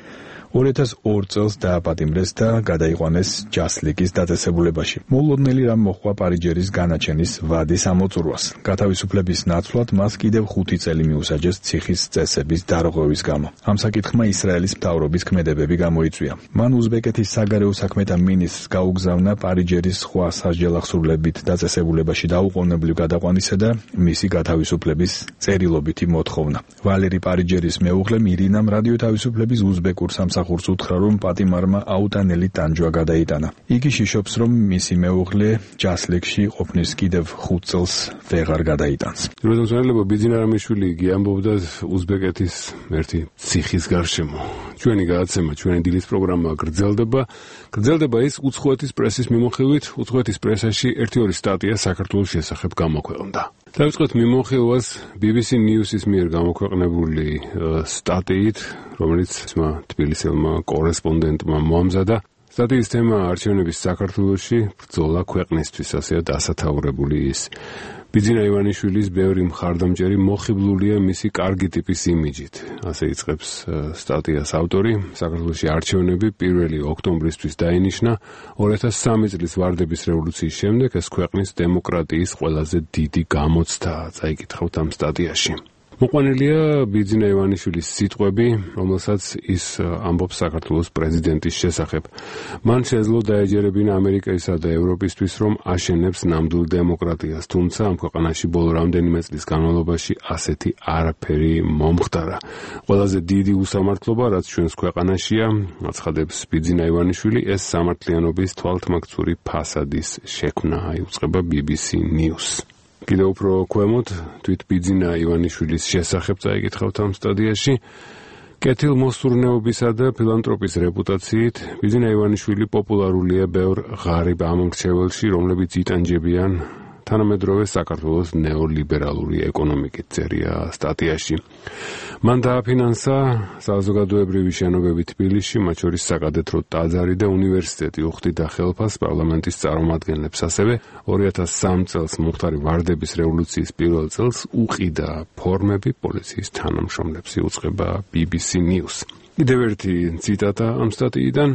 2002 წელს დააპატიმრეს და გადაიყვანეს ჯასლიკის დაწესებულებაში. მოულოდნელი რამ მოჰყვა პარიჯერის განაჩენის ვადის ამოწურვას. გათავისუფლების ნაცვლად მას კიდევ 5 წელი მიუსაჯეს ციხის წესების დარღვევის გამო. ამ საკითხმა ისრაელის მთავრობის ქმედებები გამოიწვია. მან უზბეკეთის საგარეო საქმეთა მინისტრს გაუგზავნა პარიჯერის სხვა სასჯელახსრულებით დაწესებულებაში დაუყოვნებლივ გადაყვანისა და მისი გათავისუფლების წერილობითი მოთხოვნა. ვალერი პარიჯერის მეუღლე მირინამ რადიო თავისუფლების უზბეკურ სამსახურს უთხრა, რომ პატიმარმა აუტანელი ტანჯვა გადაიტანა. იგი შიშობს, რომ მისი მეუღლე ჯასლიკში ყოფნის კიდევ 5 წელს ვეღარ გადაიტანს. როდესაც ბიძინა რამიშვილი იგი ამბობდა უზბეკეთის ერთი ციხის გარშემო. ჩვენი გადაცემა, ჩვენი დილის პროგრამა გრძელდება ის უცხოეთის პრესის მიმოხილვით. უცხოეთის პრესაში 1-2 სტატია საქართველოს შესახებ გამოქვეყნდა. დავიწყოთ მიმოხილვას BBC News-ის მიერ გამოქვეყნებული სტატიით, რომელიც თბილისელმა კორესპონდენტმა მოამზადა. სტატიის თემა არჩევნების საქართველოში ბრძოლა ქვეყნისთვის, ასეა დასათაურებული ის. ბიძინა ივანიშვილის ბევრი მხარდამჭერი მოხიბლულია მისი კარგი ტიპის იმიჯით. ასე იწყებს სტატიას ავტორი. საქართველოში არჩევნები 1 ოქტომბრისთვის დაინიშნა. 2003 წლის ვარდების რევოლუციის შემდეგ ეს ქვეყნის დემოკრატიის ყველაზე დიდი გამოცდაა, წაიკითხავთ ამ სტატიაში. მოყვანილია ბიძინა ივანიშვილის სიტყვები, რომელსაც ის ამბობს საქართველოს პრეზიდენტის შესახებ. მან შეძლო დაეჯერებინა ამერიკაისა და ევროპისთვის, რომ აშენებს ნამდვილ დემოკრატიას, თუმცა ამ ქვეყანაში ბოლო რამდენიმე წლის განმავლობაში ასეთი არაფერი მომხდარა. ყველაზე დიდი უსამართლობა, რაც ჩვენს ქვეყანაშია, აცხადებს ბიძინა ივანიშვილი, ეს სამართლიანობის თვალთმაქცური ფასადის შექმნა, უწყება BBC News. კიდევ უფრო ქვემოთ თვით ბიძინა ივანიშვილის შესახებ წაიკითხავთ ამ სტადიაში. კეთილმოსურნეობისა და ფილანტროპის რეპუტაციით ბიძინა ივანიშვილი პოპულარულია ბევრ ღარიბ ამომრჩეველში, რომლებიც იტანჯებიან თანამედროვე საქართველოს ნეოლიბერალური ეკონომიკით წერია სტატიაში. მან დააფინანსა საზოგადოებრივი შენობები თბილისში, მათ შორის საკადეთრო ტაძარი და უნივერსიტეტი, უხდიდა ხელფას პარლამენტის წარმომადგენლებს, ასევე 2003 წელს მომხდარი ვარდების რევოლუციის პირველ წელს უყიდა ფორმები პოლიციის თანამშრომლებს, იუწყება BBC News. კიდევ ერთი ციტატა ამ სტატიიდან.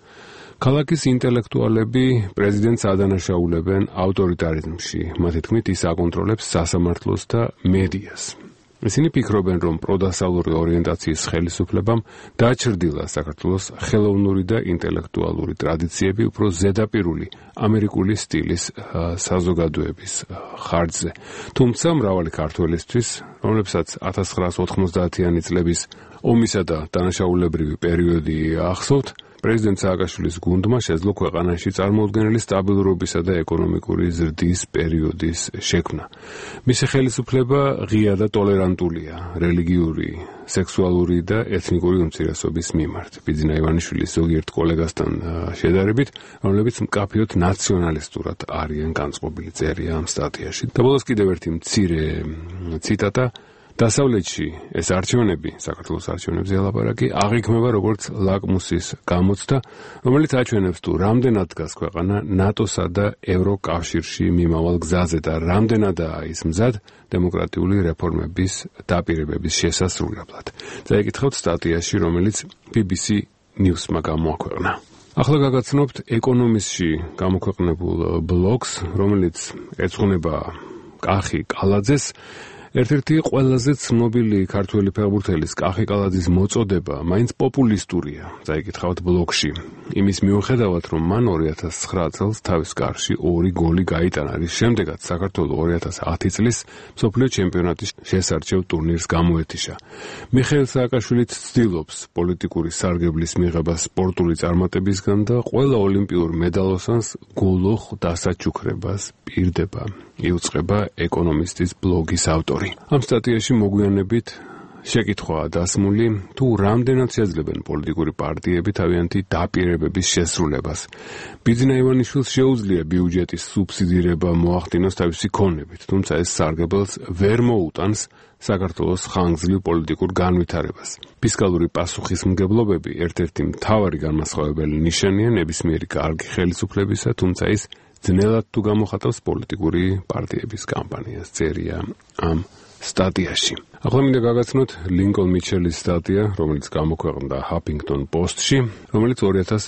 ქალაქის ინტელექტუალები პრეზიდენტს ადანაშაულებენ ავტორიტარიზმში, მათი თქმით ის აკონტროლებს სასამართლოს და მედიას. ისინი ფიქრობენ, რომ პროდასავლური ორიენტაციის ხელისუფლებამ დაჩრდილა საქართველოს ხელოვნური და ინტელექტუალური ტრადიციები უფრო ზედაპირული ამერიკული სტილის საზოგადოების ხარჯზე. თუმცა მრავალი ქართველისთვის, რომლებსაც 1990-იანი წლების ომისა და დანაშაულებრივი პერიოდი ახსოვთ, პრეზიდენტ სააკაშვილის გუნდმა შეძლო ქვეყანაში წარმოუდგენელი სტაბილურობისა და ეკონომიკური ზრდის პერიოდის შექმნა. მისი ხელისუფლება ღია და ტოლერანტულია რელიგიური, სექსუალური და ეთნიკური უმცირესობის მიმართ. ბიძინა ივანიშვილის ზოგიერთ კოლეგასთან შედარებით, რომლებიც მკაფიოდ ნაციონალისტურად არიან განწყობილი, წერია ამ სტატიაში. და ბოლოს კიდევ ერთი მცირე ციტატა. დასავლეთში ეს არჩევნები, საქართველოს არჩევნებზე ელაპარაკი, აღიქმება როგორც ლაკმუსის გამოცდა, რომელიც აჩვენებს თუ რამდენად დგას ქვეყანა ნატოსა და ევროკავშირში მიმავალ გზაზე და რამდენადაა ის მზად დემოკრატიული რეფორმების დაპირებების შესასრულებლად. წაიკითხავთ სტატიაში, რომელიც BBC News-მა გამოაქვეყნა. ახლა გაგაცნობთ ეკონომისტში გამოქვეყნებულ ბლოგს, რომელიც ეძღვნება კახი კალაძეს. ერთ-ერთი ყველაზე ცნობილი ქართველი ფეხბურთელის კახი კალაძის მოწოდება მაინც პოპულისტურია, წაიკითხავთ ბლოგში. იმის მიუხედავად, რომ მან 2009 წელს თავის კარში 2 გოლი გაიტანა, რის შემდეგაც საქართველოს 2010 წლის მსოფლიო ჩემპიონატის შესარჩევ ტურნირს გამოეთიშა. მიხეილ სააკაშვილიც ცდილობს პოლიტიკური სარგებლის მიღება სპორტული წარმატებისგან და ყველა ოლიმპიურ მედალოსანს გოლოხ დასაჩუქრებას პირდება. იუწყება ეკონომისტის ბლოგის ავტორი. ამ სტატიაში მოგვიანებით შეკითხვაა დასმული, თუ რამდენად შეძლებენ პოლიტიკური პარტიები თავიანთი დაპირებების შესრულებას. ბიძინა ივანიშვილს შეუძლია ბიუჯეტის სუბსიდირება მოახდინოს თავისი ქონებით, თუმცა ეს სარგებელს ვერ მოუტანს საქართველოს ხანგრძლივ პოლიტიკურ განვითარებას. ფისკალური პასუხისმგებლობები ერთ-ერთი მთავარი განმასხვავებელი ნიშანია ნებისმიერი კარგი ხელისუფლებისა, თუმცა ის ძნელად თუ გამოხატავს პოლიტიკური პარტიების კამპანიას, წერია ამ სტატიაში. ახლა მინდა გაგაცნოთ ლინკოლ მიჩელის სტატია, რომელიც გამოქვეყნდა Huffington Post-ში, რომელიც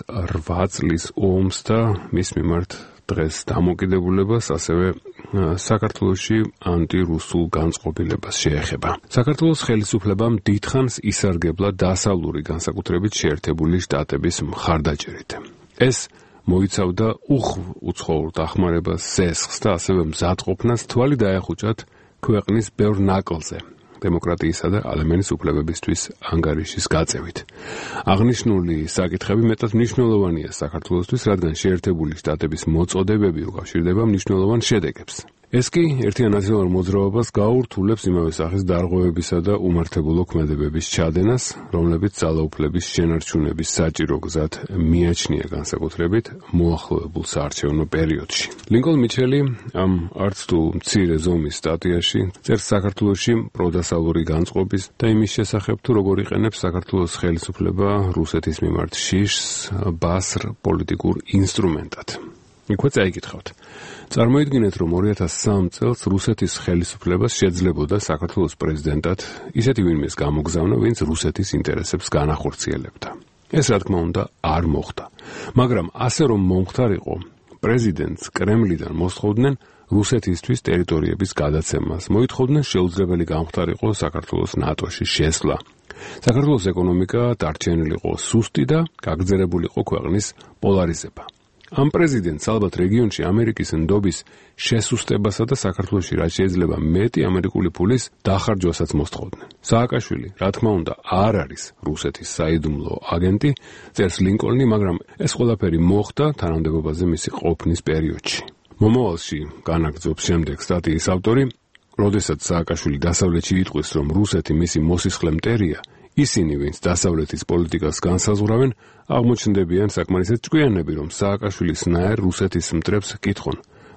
2008 წლის ომს და მის მიმართ დღეს დამოკიდებულებას, ასევე საქართველოში ანტირუსულ განწყობილებას შეეხება. საქართველოს ხელისუფლებამ დიდხანს ისარგებლა დასავლური, განსაკუთრებით შეერთებული შტატების მხარდაჭერით. ეს მოიცავდა უცხოურ დახმარებას, სესხს და ასევე მზადყოფნას თვალი დაეხუჭათ ქვეყნის ბევრ ნაკლზე დემოკრატიისა და ადამიანის უფლებებისთვის ანგარიშის გაწევით. აღნიშნული საკითხები მეტად მნიშვნელოვანია საქართველოსთვის, რადგან შეერთებული შტატების მოწოდებები უკავშირდება მნიშვნელოვან შედეგებს. ეს კი ერთიან ნაციონალურ მოძრაობას გააურთულებს იმავე სახის დარღვევებისა და უმართებულო ქმედებების ჩადენას, რომლებიც ძალაუფლების შენარჩუნების საჭირო გზად მიაჩნია განსაკუთრებით მოახლოებულ საარჩევნო პერიოდში. ლინკოლ მიჩელი ამ არც თუ მცირე ზომის სტატიაში წერს საქართველოში პროდასავლური განწყობის და იმის შესახებ, თუ როგორ იყენებს საქართველოს ხელისუფლება რუსეთის მიმართ შიშს ბასრ პოლიტიკურ ინსტრუმენტად. იქვე წაიკითხავთ. წარმოიდგინეთ, რომ 2003 წელს რუსეთის ხელისუფლებას შეძლებოდა საქართველოს პრეზიდენტად ისეთი ვინმეს გამოგზავნა, ვინც რუსეთის ინტერესებს განახორციელებდა. ეს რა თქმა უნდა არ მოხდა. მაგრამ ასე რომ მომხდარიყო, პრეზიდენტს კრემლიდან მოსთხოვდნენ რუსეთისთვის ტერიტორიების გადაცემას, მოითხოვდნენ შეუძლებელი გამხდარიყო საქართველოს ნატოში შესვლა. საქართველოს ეკონომიკა დარჩენილიყო სუსტი და გაგრძელებულიყო ქვეყნის პოლარიზება. ამ პრეზიდენტს ალბათ რეგიონში ამერიკის ნდობის შესუსტებასა და საქართველოში რაც შეიძლება მეტი ამერიკული ფულის დახარჯვასაც მოსთხოვდნენ. სააკაშვილი, რა თქმა უნდა, არ არის რუსეთის საიდუმლო აგენტი, წერს ლინკოლნი, მაგრამ ეს ყველაფერი მოხდა თანამდებობაზე მისი ყოფნის პერიოდში. მომავალში განაგრძობს შემდეგ სტატიის ავტორი, როდესაც სააკაშვილი დასავლეთში იტყვის, რომ რუსეთი მისი მოსისხლე მტერია, ისინი, ვინც დასავლეთის პოლიტიკას განსაზღვრავენ, აღმოჩნდებიან საკმარისად ჭკვიანები, რომ სააკაშვილის ნაერ რუსეთის მტრებს კითხონ,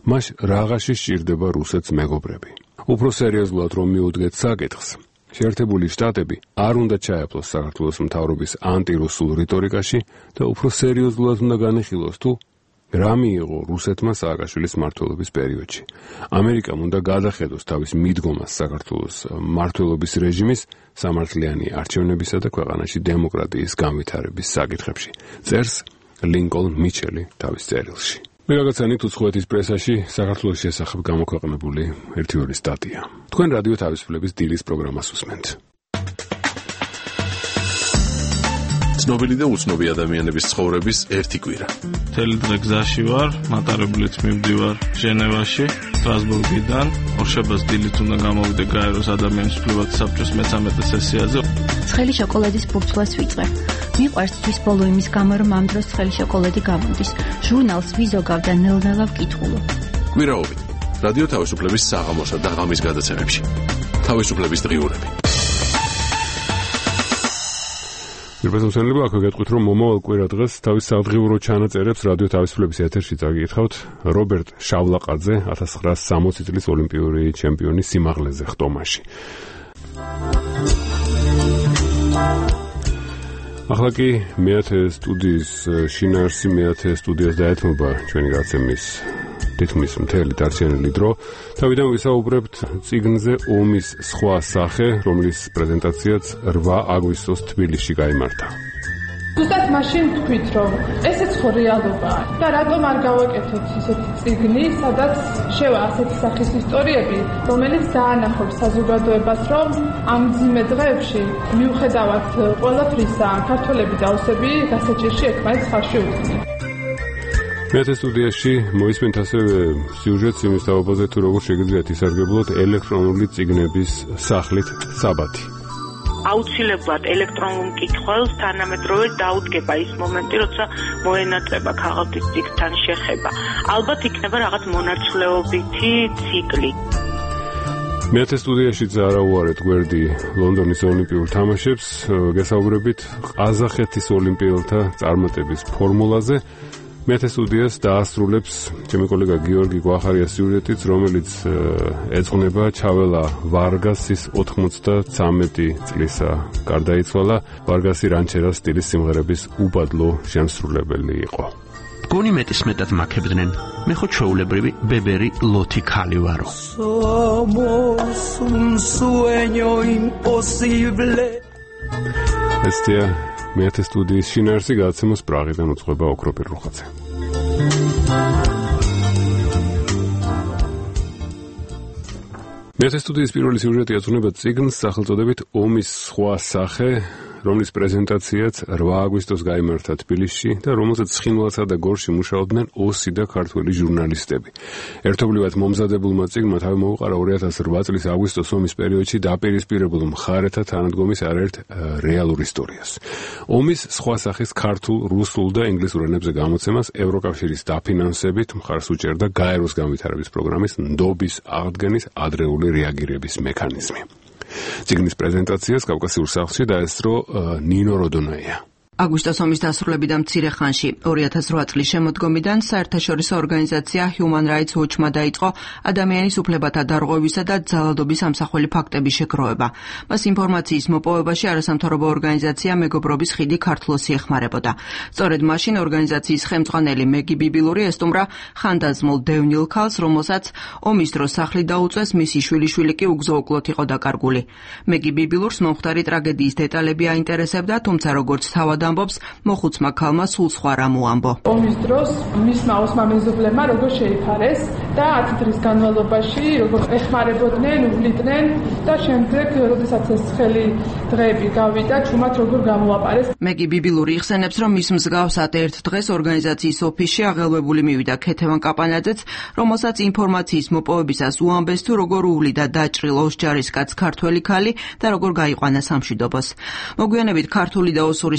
მას რაღაცი სჭირდება რუსეთს მეგობრები. უფრო სერიოზულად რომ მიუდგეთ საკითხს, შეერთებული შტატები არ უნდა ჩაეფლოს საქართველოს მთავრობის ანტირუსულ რიტორიკაში და უფრო სერიოზულად უნდა განიხილოს თუ რა მიიღო რუსეთმა სააკაშვილის მმართველობის პერიოდში. ამერიკამ უნდა გადახედოს თავის მიდგომას საქართველოს მმართველობის რეჟიმის სამართლიანი არჩევნებისა და ქვეყანაში დემოკრატიის განვითარების საკითხებში. წერს ლინკოლნ მიჩელი თავის წერილში. მე გაგაცანით უცხოეთის პრესაში საქართველოს შესახებ გამოქვეყნებული 1-2 სტატია. თქვენ რადიო თავისუფლების დილის პროგრამას უსმენთ. ცნობილი და უცნობი ადამიანების ცხოვრების ერთი კვირა. მთელი დღე გზაში ვარ, მატარებლით მივდივარ ჟენევაში, სტრასბურგიდან. ორშაბათს დილით უნდა გამოვიდე გაეროს ადამიანის უფლებათა საბჭოს მე-13 სესიაზე. ცხელი შოკოლადის ბურთულას ვიწყე. მიყვარს თვის ბოლო იმის გამო, რომ ამ დროს ცხელი შოკოლადი გამოდის. ჟურნალს ვიზოგავ და ნელ-ნელა ვკითხულობ. კვირაობით რადიო თავისუფლების საღამოსა და ღამის გადაცემებში. თავისუფლების დღიურები. მოგესალმებით, აქ გეტყვით, რომ მომავალ კვირა დღეს თავის სადღიურო ჩანაწერებს რადიო თავისუფლების ეთერში წაგიკითხავთ რობერტ შავლაყაძე 1960 წლის ოლიმპიური ჩემპიონის სიმაღლეზე ხტომაში. ახლა კი მეათე სტუდიის შინაარსი მეათე სტუდიას დაეთმობა ჩვენი გაცემის თითქმის მთელი დარჩენილი დრო. თავიდან ვისაუბრებთ წიგნზე ომის სხვა სახე, რომლის პრეზენტაციაც 8 აგვისტოს თბილისში გაიმართა. ზუსტად მაშინ თქვით, რომ ესეც ხო რეალობაა და რატომ არ გავაკეთოთ ისეთი წიგნი, სადაც შევა ასეთი სახის ისტორიები, რომელიც დაანახობს საზოგადოებას, რომ ამ მძიმე დღეებში მიუხედავად ყველაფრისა, ქართველები და ოსები გასაჭირში ერთმანეთს ხარში უდგნენ. მეათე სტუდიაში მოისმენთ ასევე სიუჟეტს იმის თაობაზე, თუ როგორ შეგიძლიათ ისარგებლოთ ელექტრონული წიგნების სახლით საბათი. აუცილებლად ელექტრონულ მკითხველს თანამედროვე დაუდგება ის მომენტი, როცა მოენატრება ქაღალდის წიგნთან შეხება. ალბათ იქნება რაღაც მონაცვლეობითი ციკლი. მეათე სტუდიაშიც არაუარეთ გვერდი ლონდონის ოლიმპიურ თამაშებს, გესაუბრებით ყაზახეთის ოლიმპიელთა წარმატების ფორმულაზე. მეათე სტუდიას დაასრულებს ჩემი კოლეგა გიორგი გვახარიას სიუჟეტიც, რომელიც ეძღვნება ჩაველა ვარგასის 93 წლისა გარდაიცვალა. ვარგასი რანჩერას სტილის სიმღერების უბადლო შემსრულებელი იყო. მგონი მეტისმეტად მაქებდნენ. მე ხო ჩვეულებრივი ბებერი ლოთი ქალი ვარო. ესეა მეათე სტუდიის შინაარსი, გადაცემას პრაღიდან უძღვება ოქრო პირუხაძე. მეათე სტუდიის პირველი სიუჟეტი ეძღვნება წიგნს სახელწოდებით ომის სხვა სახე, რომლის პრეზენტაციაც 8 აგვისტოს გაიმართა თბილისში და რომელსაც ცხინვალსა და გორში მუშაობდნენ ოსი და ქართველი ჟურნალისტები. ერთობლივად მომზადებულმა წიგნმა თავი მოუყარა 2008 წლის აგვისტოს ომის პერიოდში დაპირისპირებულ მხარეთა თანადგომის არაერთ რეალურ ისტორიას. ომის სხვა სახის ქართულ, რუსულ და ინგლისურ ენებზე გამოცემას ევროკავშირის დაფინანსებით მხარს უჭერდა გაეროს განვითარების პროგრამის ნდობის აღდგენის ადრეული რეაგირების მექანიზმი. წიგნის პრეზენტაციას კავკასიურ სახლში დაესწრო ნინო როდონაია. აგვისტოს ომის დასრულებიდან მცირე ხანში 2008 წლის შემოდგომიდან საერთაშორისო ორგანიზაცია Human Rights Watch-მა დაიწყო ადამიანის უფლებათა დარღვევისა და ძალადობის ამსახველი ფაქტების შეგროვება. მას ინფორმაციის მოპოვებაში არასამთავრობო ორგანიზაცია მეგობრობის ხიდი ქართლოსი ეხმარებოდა. სწორედ მაშინ ორგანიზაციის ხელმძღვანელი მეგი ბიბილური ესტუმრა ხანდაზმულ დევნილ ქალს, რომელსაც ომის დროს სახლი დაუწეს, მისი შვილიშვილი კი უგზო-უკლოდ იყო დაკარგული. მეგი ბიბილურს მომხდარი ტრაგედიის დეტალები აინტერესებდა, თუმცა როგორც თავად ამბობს, მოხუცმა ქალმა სულ სხვა რამ უამბო. ომის დროს მისმა ოსმა მეზობლებმა როგორ შეიფარეს და 10 დღის განმავლობაში როგორ ეხმარებოდნენ, უვლიდნენ და შემდეგ, როდესაც ეს ცხელი დღეები გავიდა, ჩუმად როგორ გამოაპარეს. მეგი ბიბილური იხსენებს, რომ მის მსგავსად ერთ დღეს ორგანიზაციის ოფისში აღელვებული მივიდა ქეთევან კაპანაძეც, რომელსაც ინფორმაციის მოპოვებისას უამბეს თუ როგორ უვლიდა დაჭრილ ოსჯარისკაც ქართველი ქალი და როგორ გაიყვანა სამშვიდობოს. მოგვიანებით ქართული და ოსური სამოქალაქო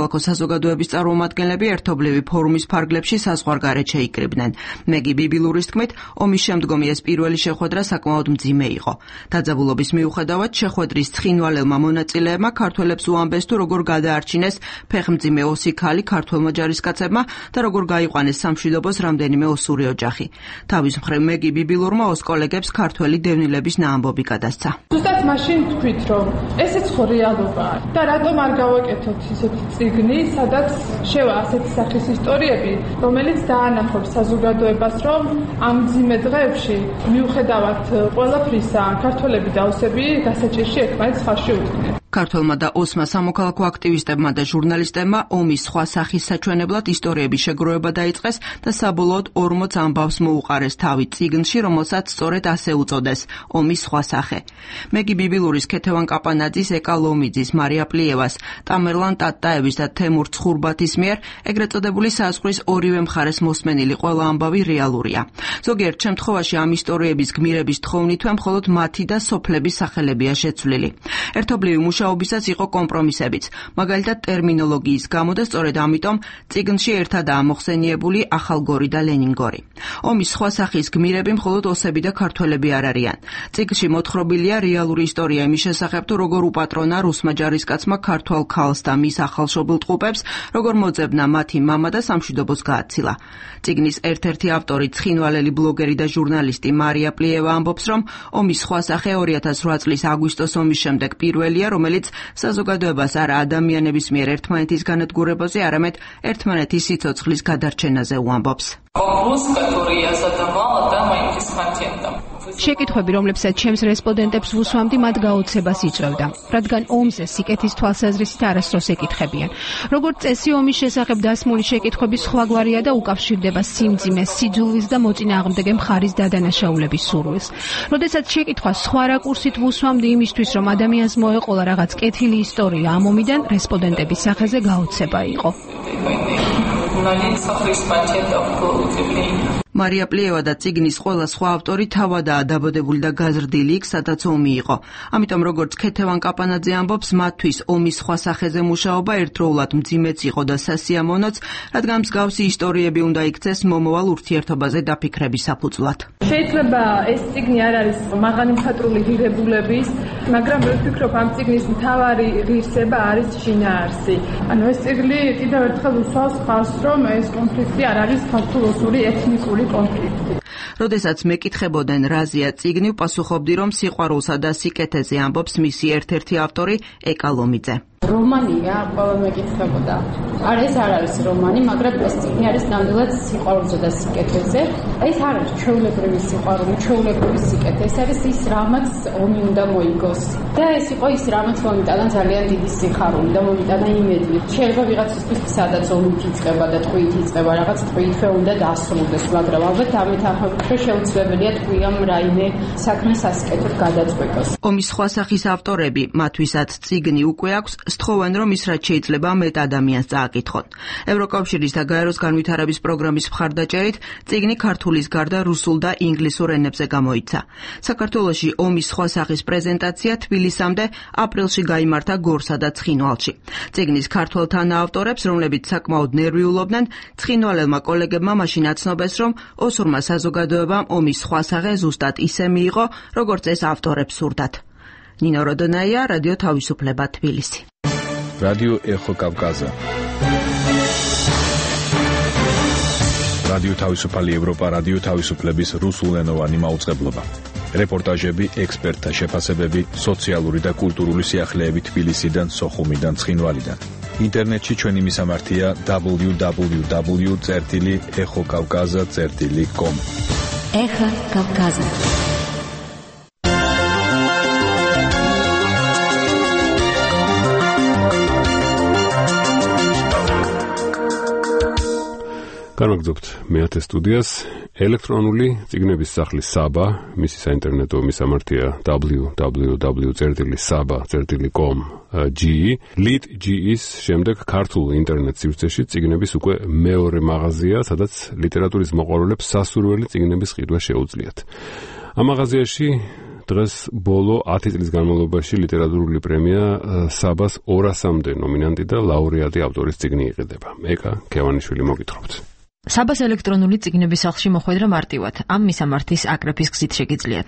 სამოქალაქო საზოგადოების წარმომადგენლები ერთობლივი ფორუმის ფარგლებში საზღვარგარეთ შეიკრიბნენ. მეგი ბიბილურის თქმით, ომის შემდგომი ეს პირველი შეხვედრა საკმაოდ მძიმე იყო. დაძაბულობის მიუხედავად შეხვედრის ცხინვალელმა მონაწილეებმა ქართველებს უამბეს თუ როგორ გადაარჩინეს ფეხმძიმე ოსი ქალი ქართველმა ჯარისკაცებმა და როგორ გაიყვანეს სამშვიდობოს რამდენიმე ოსური ოჯახი. თავის მხრივ მეგი ბიბილურმა ოს კოლეგებს ქართველი დევნილების ნაამბობი გადასცა. ზუსტად მაშინ თქვით, რომ ესეც ხო რეალობაა და რატომ არ გავაკეთოთ ისეთი წიგნი, სადაც შევა ასეთი სახის ისტორიები, რომელიც დაანახობს საზოგადოებას, რომ ამ მძიმე დღეებში მიუხედავად ყველაფრისა, ქართველები და ოსები გასაჭირში ერთმანეთს ხაზში უდგნენ. ქართველმა და ოსმა სამოქალაქო აქტივისტებმა და ჟურნალისტებმა ომის სხვა სახის საჩვენებლად ისტორიების შეგროვება დაიწყეს და საბოლოოდ 40 ამბავს მოუყარეს თავი წიგნში, რომელსაც სწორედ ასე უწოდეს ომის სხვა სახე. მეგი ბიბილურის, ქეთევან კაპანაძის, ეკა ლომიძის, მარია პლიევას, ტამერლან ტატაევის და თემურ ცხურბათის მიერ ეგრეთ წოდებული საზღვრის ორივე მხარეს მოსმენილი ყველა ამბავი რეალურია. ზოგიერთ შემთხვევაში ამ ისტორიების გმირების თხოვნითვე მხოლოდ მათი და სოფლების სახელებია შეცვლილი. ერთობლივი მუშაობისას იყო კომპრომისებიც, მაგალითად ტერმინოლოგიის გამო და სწორედ ამიტომ წიგნში ერთადაა მოხსენიებული ახალგორი და ლენინგორი. ომის სხვა სახის გმირები მხოლოდ ოსები და ქართველები არ არიან. წიგნში მოთხრობილია რეალური ისტორია იმის შესახებ, თუ როგორ უპატრონა რუსმა ჯარისკაცმა ქართველ ქალს და მის ახალშობილ ტყუპებს, როგორ მოძებნა მათი მამა და სამშვიდობოს გააცილა. წიგნის ერთ-ერთი ავტორი, ცხინვალელი ბლოგერი და ჟურნალისტი მარია პლიევა ამბობს, რომ ომის სხვა სახე 2008 წლის აგვისტოს ომის შემდეგ პირველია, რომელიც საზოგადოებას არა ადამიანების მიერ ერთმანეთის განადგურებაზე, არამედ ერთმანეთის სიცოცხლის გადარჩენაზე უამბობს. შეკითხვები, რომლებსაც ჩემს რესპონდენტებს ვუსვამდი, მათ გაოცებას იწვევდა, რადგან ომზე სიკეთის თვალსაზრისით არასდროს ეკითხებიან. როგორც წესი, ომის შესახებ დასმული შეკითხვები სხვაგვარია და უკავშირდება სიმძიმეს, სიძულვილს და მოწინააღმდეგე მხარის დადანაშაულების სურვილს. როდესაც შეკითხვას სხვა რაკურსით ვუსვამდი იმისთვის, რომ ადამიანს მოეყოლა რაღაც კეთილი ისტორია ამ ომიდან, რესპონდენტების სახეზე გაოცება იყო. მარია პლიევა და წიგნის ყველა სხვა ავტორი თავადაა დაბადებული და გაზრდილი იქ, სადაც ომი იყო. ამიტომ როგორც ქეთევან კაპანაძე ამბობს, მათთვის ომის სხვა სახეზე მუშაობა ერთდროულად მძიმეც იყო და სასიამოვნოც, რადგან მსგავსი ისტორიები უნდა იქცეს მომავალ ურთიერთობაზე დაფიქრების საფუძვლად. შეიძლება ეს წიგნი არ არის მაღალი მხატვრული ღირებულების, მაგრამ მე ვფიქრობ, ამ წიგნის მთავარი ღირსება არის შინაარსი. ანუ ეს წიგნი კიდევ ერთხელ უსვავს ხაზს, რომ ეს კონფლიქტი არ არის ქართულ-ოსური ეთნიკური კონფლიქტი. როდესაც მეკითხებოდნენ რაზეა წიგნი, ვპასუხობდი, რომ სიყვარულსა და სიკეთეზე ამბობს მისი ერთ-ერთი ავტორი ეკა ლომიძე. რომანია, ყველა მეკითხებოდა. ეს არ არის რომანი, მაგრამ ეს წიგნი არის ნამდვილად სიყვარულზე და სიკეთეზე. ეს არ არის ჩვეულებრივი სიყვარული, ჩვეულებრივი სიკეთე. ეს არის ის, რამაც ომი უნდა მოიგოს. და ეს იყო ის, რამაც მომიტანა ძალიან დიდი სიხარული და მომიტანა იმედი. შეიძლება ვიღაცისთვის სადაც ომით იწყება და ტყვიით იწყება, რაღაც ტყვიითვე უნდა დასრულდეს, მაგრამ ალბათ ამით ახალგაზრდა შეუძლებელია ტყვიამ რაიმე საქმე სასიკეთოდ გადაწყვეტოს. ომის სხვა სახის ავტორები, მათთვისაც წიგნი უკვე აქვს, სთხოვენ, რომ ის რაც შეიძლება მეტ ადამიანს წააკითხონ. ევროკავშირის და გაეროს განვითარების პროგრამის მხარდაჭერით წიგნი ქართულის გარდა რუსულ და ინგლისურ ენებზე გამოიცა. საქართველოში ომის სხვა სახის პრეზენტაცია თბილისამდე აპრილში გაიმართა გორსა და ცხინვალში. წიგნის ქართველ თანაავტორებს, რომლებიც საკმაოდ ნერვიულობდნენ, ცხინვალელმა კოლეგებმა მაშინ აცნობეს, რომ ოსურმა საზოგადოებამ ომის სხვა სახე ზუსტად ისე მიიღო, როგორც ეს ავტორებს სურდათ. ნინო როდონაია, რადიო თავისუფლება, თბილისი. რადიო ეხო კავკაზა. რადიო თავისუფალი ევროპა, რადიო თავისუფლების რუსულენოვანი მაუწყებლობა. რეპორტაჟები, ექსპერტთა შეფასებები, სოციალური და კულტურული სიახლეები თბილისიდან, სოხუმიდან, ცხინვალიდან. ინტერნეტში ჩვენი მისამართია www.ეხოკავკაზა.com. ეხა კავკაზა. განვაგრძობთ მეათე სტუდიას. ელექტრონული წიგნების სახლის საბა, მისი საინტერნეტო მისამართია www.saba.com.ge. lit.ge-ის შემდეგ ქართულ ინტერნეტ სივრცეში წიგნების უკვე მეორე მაღაზია, სადაც ლიტერატურის მოყვარულებს სასურველი წიგნების ყიდვა შეუძლიათ. ამ მაღაზიაში დღეს ბოლო 10 წლის განმავლობაში ლიტერატურული პრემია საბას 200-მდე ნომინანტი და ლაურეატი ავტორის წიგნი იყიდება. ეკა ქევანიშვილი მოგითხრობთ. საბას ელექტრონული წიგნების სახლში მოხვედრა მარტივად. ამ მისამართის აკრეფის გზით შეგიძლიათ.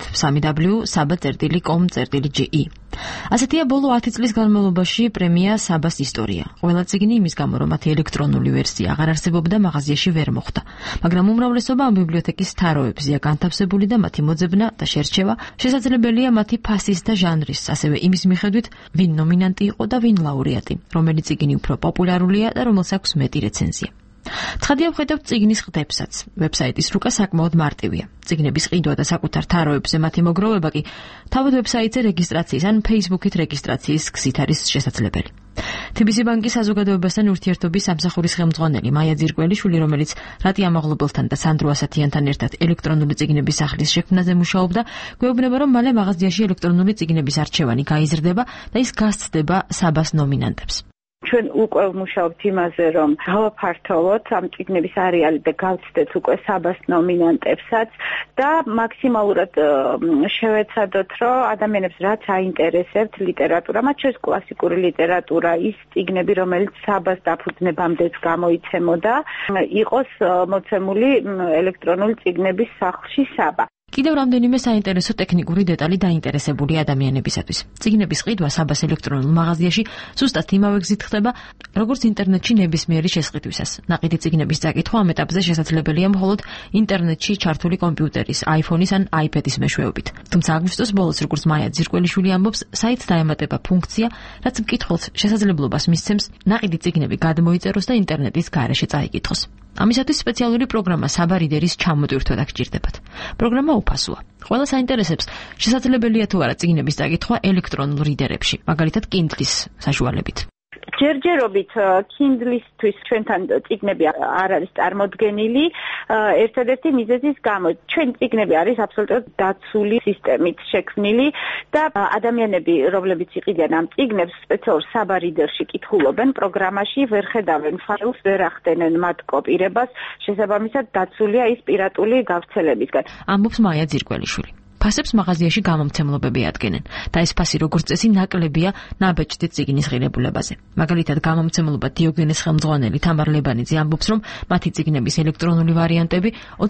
www.saba.com.ge. ასეთია ბოლო 10 წლის განმავლობაში პრემია საბას ისტორია. ყველა წიგნი იმის გამო, რომ მათი ელექტრონული ვერსია აღარ არსებობდა, მაღაზიაში ვერ მოხვდა. მაგრამ უმრავლესობა ამ ბიბლიოთეკის თაროებზეა განთავსებული და მათი მოძებნა და შერჩევა შესაძლებელია მათი ფასის და ჟანრის, ასევე იმის მიხედვით, ვინ ნომინანტი იყო და ვინ ლაურეატი, რომელი წიგნი უფრო პოპულარულია და რომელს აქვს მეტი რეცენზია. ცხადია ვხედავთ წიგნის ყდებსაც. ვებსაიტის რუკა საკმაოდ მარტივია. წიგნების ყიდვა და საკუთარ თაროებზე მათი მოგროვება კი თავად ვებსაიტზე რეგისტრაციის ან Facebook-ით რეგისტრაციის გზით არის შესაძლებელი. TBC ბანკის საზოგადოებასთან ურთიერთობის სამსახურის ხელმძღვანელი მაია ძირკველიშვილი, რომელიც რატი ამაღლებელთან და სანდრო ასათიანთან ერთად ელექტრონული წიგნების სახლის შექმნაზე მუშაობდა, გვეუბნება, რომ მალე მაღაზიაში ელექტრონული წიგნების არჩევანი გაიზრდება და ის გასცდება საბას ნომინანტებს. ჩვენ უკვე ვმუშაობთ იმაზე, რომ გავაფართოვოთ ამ წიგნების არეალი და გავცდეთ უკვე საბას ნომინანტებსაც და მაქსიმალურად შევეცადოთ, რომ ადამიანებს რაც აინტერესებთ ლიტერატურა, მათ შორის კლასიკური ლიტერატურა, ის წიგნები, რომელიც საბას დაფუძნებამდეც გამოიცემოდა, იყოს მოცემული ელექტრონული წიგნების სახლში საბა. კიდევ რამდენიმე საინტერესო ტექნიკური დეტალი დაინტერესებული ადამიანებისათვის. წიგნების ყიდვა საბას ელექტრონულ მაღაზიაში ზუსტად იმავე გზით ხდება, როგორც ინტერნეტში ნებისმიერი შესყიდვისას. ნაყიდი წიგნების წაკითხვა ამ ეტაპზე შესაძლებელია მხოლოდ ინტერნეტში ჩართული კომპიუტერის, iPhone-ის ან iPad-ის მეშვეობით. თუმცა აგვისტოს ბოლოს, როგორც მაია ძირკველიშვილი ამბობს, საიტს დაემატება ფუნქცია, რაც მკითხველს შესაძლებლობას მისცემს ნაყიდი წიგნები გადმოიწეროს და ინტერნეტის გარეშე წაიკითხოს. ამისათვის სპეციალური პროგრამა საბა რიდერის ჩამოტვირთვა დაგჭირდებათ. პროგრამა უფასოა. ყველა საინტერესებს შესაძლებელია თუ არა წიგნების წაკითხვა ელექტრონულ რიდერებში, მაგალითად Kindle-ის საშუალებით. ჯერჯერობით Kindle-ისთვის ჩვენთან წიგნები არ არის წარმოდგენილი, ერთადერთი მიზეზის გამო. ჩვენ წიგნები არის აბსოლუტურად დაცული სისტემით შექმნილი და ადამიანები, რომლებიც იყიდიან ამ წიგნებს, სპეციალურ საბა რიდერში კითხულობენ პროგრამაში, ვერ ხედავენ ფაილს, ვერ ახდენენ მათ კოპირებას, შესაბამისად დაცულია ის პირატული გავრცელებისგან. ამბობს მაია ძირკველიშვილი. ფასებს მაღაზიაში გამომცემლობები ადგენენ და ეს ფასი როგორც წესი ნაკლებია ნაბეჭდი წიგნის ღირებულებაზე. მაგალითად გამომცემლობა დიოგენეს ხელმძღვანელი თამარ ლებანიძე ამბობს, რომ მათი წიგნების ელექტრონული ვარიანტები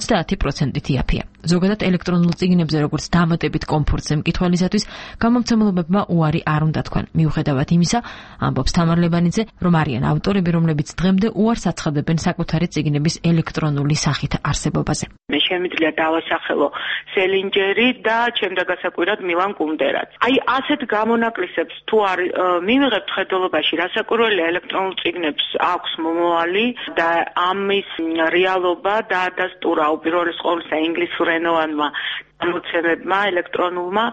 30%-ით იაფია. ზოგადად ელექტრონულ წიგნებზე როგორც დამატებით კომფორტზე მკითხველისათვის გამომცემლობებმა უარი არ უნდა თქვენ. მიუხედავად იმისა, ამბობს თამარ ლებანიძე, რომ არიან ავტორები, რომლებიც დღემდე უარს აცხადებენ საკუთარი წიგნების ელექტრონული სახით არსებობაზე. მე შემიძლია დავასახელო სელინჯერი და ჩემთან გასაკვირად მილან კუნდერაც. აი ასეთ გამონაკლისებს თუ არ მივიღებთ ხედველობაში, რასაკვირველია ელექტრონულ წიგნებს აქვს მომავალი და ამის რეალობა დაადასტურა უპირველეს ყოვლისა ინგლისურენოვანმა გამოცემებმა ელექტრონულმა,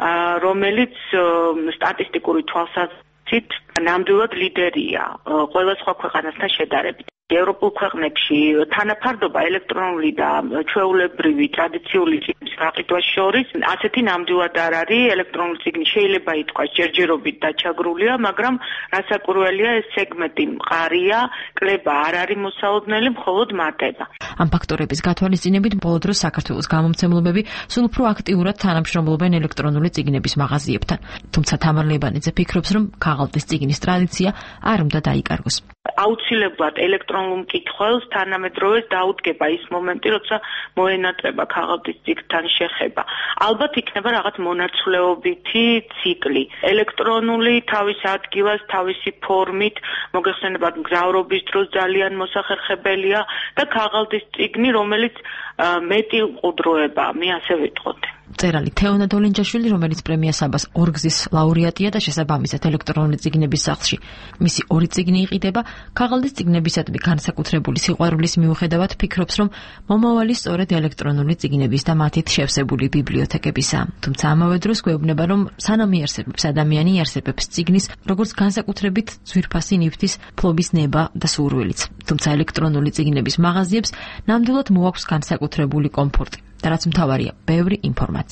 რომელიც სტატისტიკური თვალსაზრისით ნამდვილად ლიდერია ყველა სხვა ქვეყანასთან შედარებით. ევროპულ ქვეყნებში თანაფარდობა ელექტრონული და ჩვეულებრივი ტრადიციული წიგნის გაყიდვას შორის ასეთი ნამდვილად არ არის. ელექტრონული წიგნი შეიძლება ითქვას ჯერჯერობით დაჩაგრულია, მაგრამ რასაკვირველია ეს სეგმენტი მყარია, კლება არ არის მოსალოდნელი, მხოლოდ მატება. ამ ფაქტორების გათვალისწინებით ბოლო დროს საქართველოს გამომცემლობები სულ უფრო აქტიურად თანამშრომლობენ ელექტრონული წიგნების მაღაზიებთან. თუმცა თამარ ლებანიძე ფიქრობს, რომ ქაღალდის წიგნის ტრადიცია არ უნდა დაიკარგოს. აუცილებლად ელექტრონულ მკითხველს თანამედროვე დაუდგება ის მომენტი, როცა მოენატრება ქაღალდის წიგნთან შეხება. ალბათ იქნება რაღაც მონაცვლეობითი ციკლი. ელექტრონული თავის ადგილას, თავისი ფორმით, მოგეხსენებათ მგზავრობის დროს ძალიან მოსახერხებელია და ქაღალდის წიგნი, რომელიც მეტი ყუდროება, მე ასე ვიტყოდი. მწერალი თეონა დოლინჯაშვილი, რომელიც პრემია საბას ორგზის ლაურეატია და შესაბამისად ელექტრონული წიგნების სახლში მისი ორი წიგნი იყიდება, ქაღალდის წიგნებისადმი განსაკუთრებული სიყვარულის მიუხედავად ფიქრობს, რომ მომავალი სწორედ ელექტრონული წიგნების და მათით შევსებული ბიბლიოთეკებისაა. თუმცა ამავე დროს გვეუბნება, რომ სანამ იარსებებს ადამიანი, იარსებებს წიგნის, როგორც განსაკუთრებით ძვირფასი ნივთის ფლობის ნება და სურვილიც. თუმცა ელექტრონული წიგნების მაღაზიებს ნამდვილად მოაქვს განსაკუთრებული კომფორტი. და რაც მთავარია, ბევრი ინფორმაცია.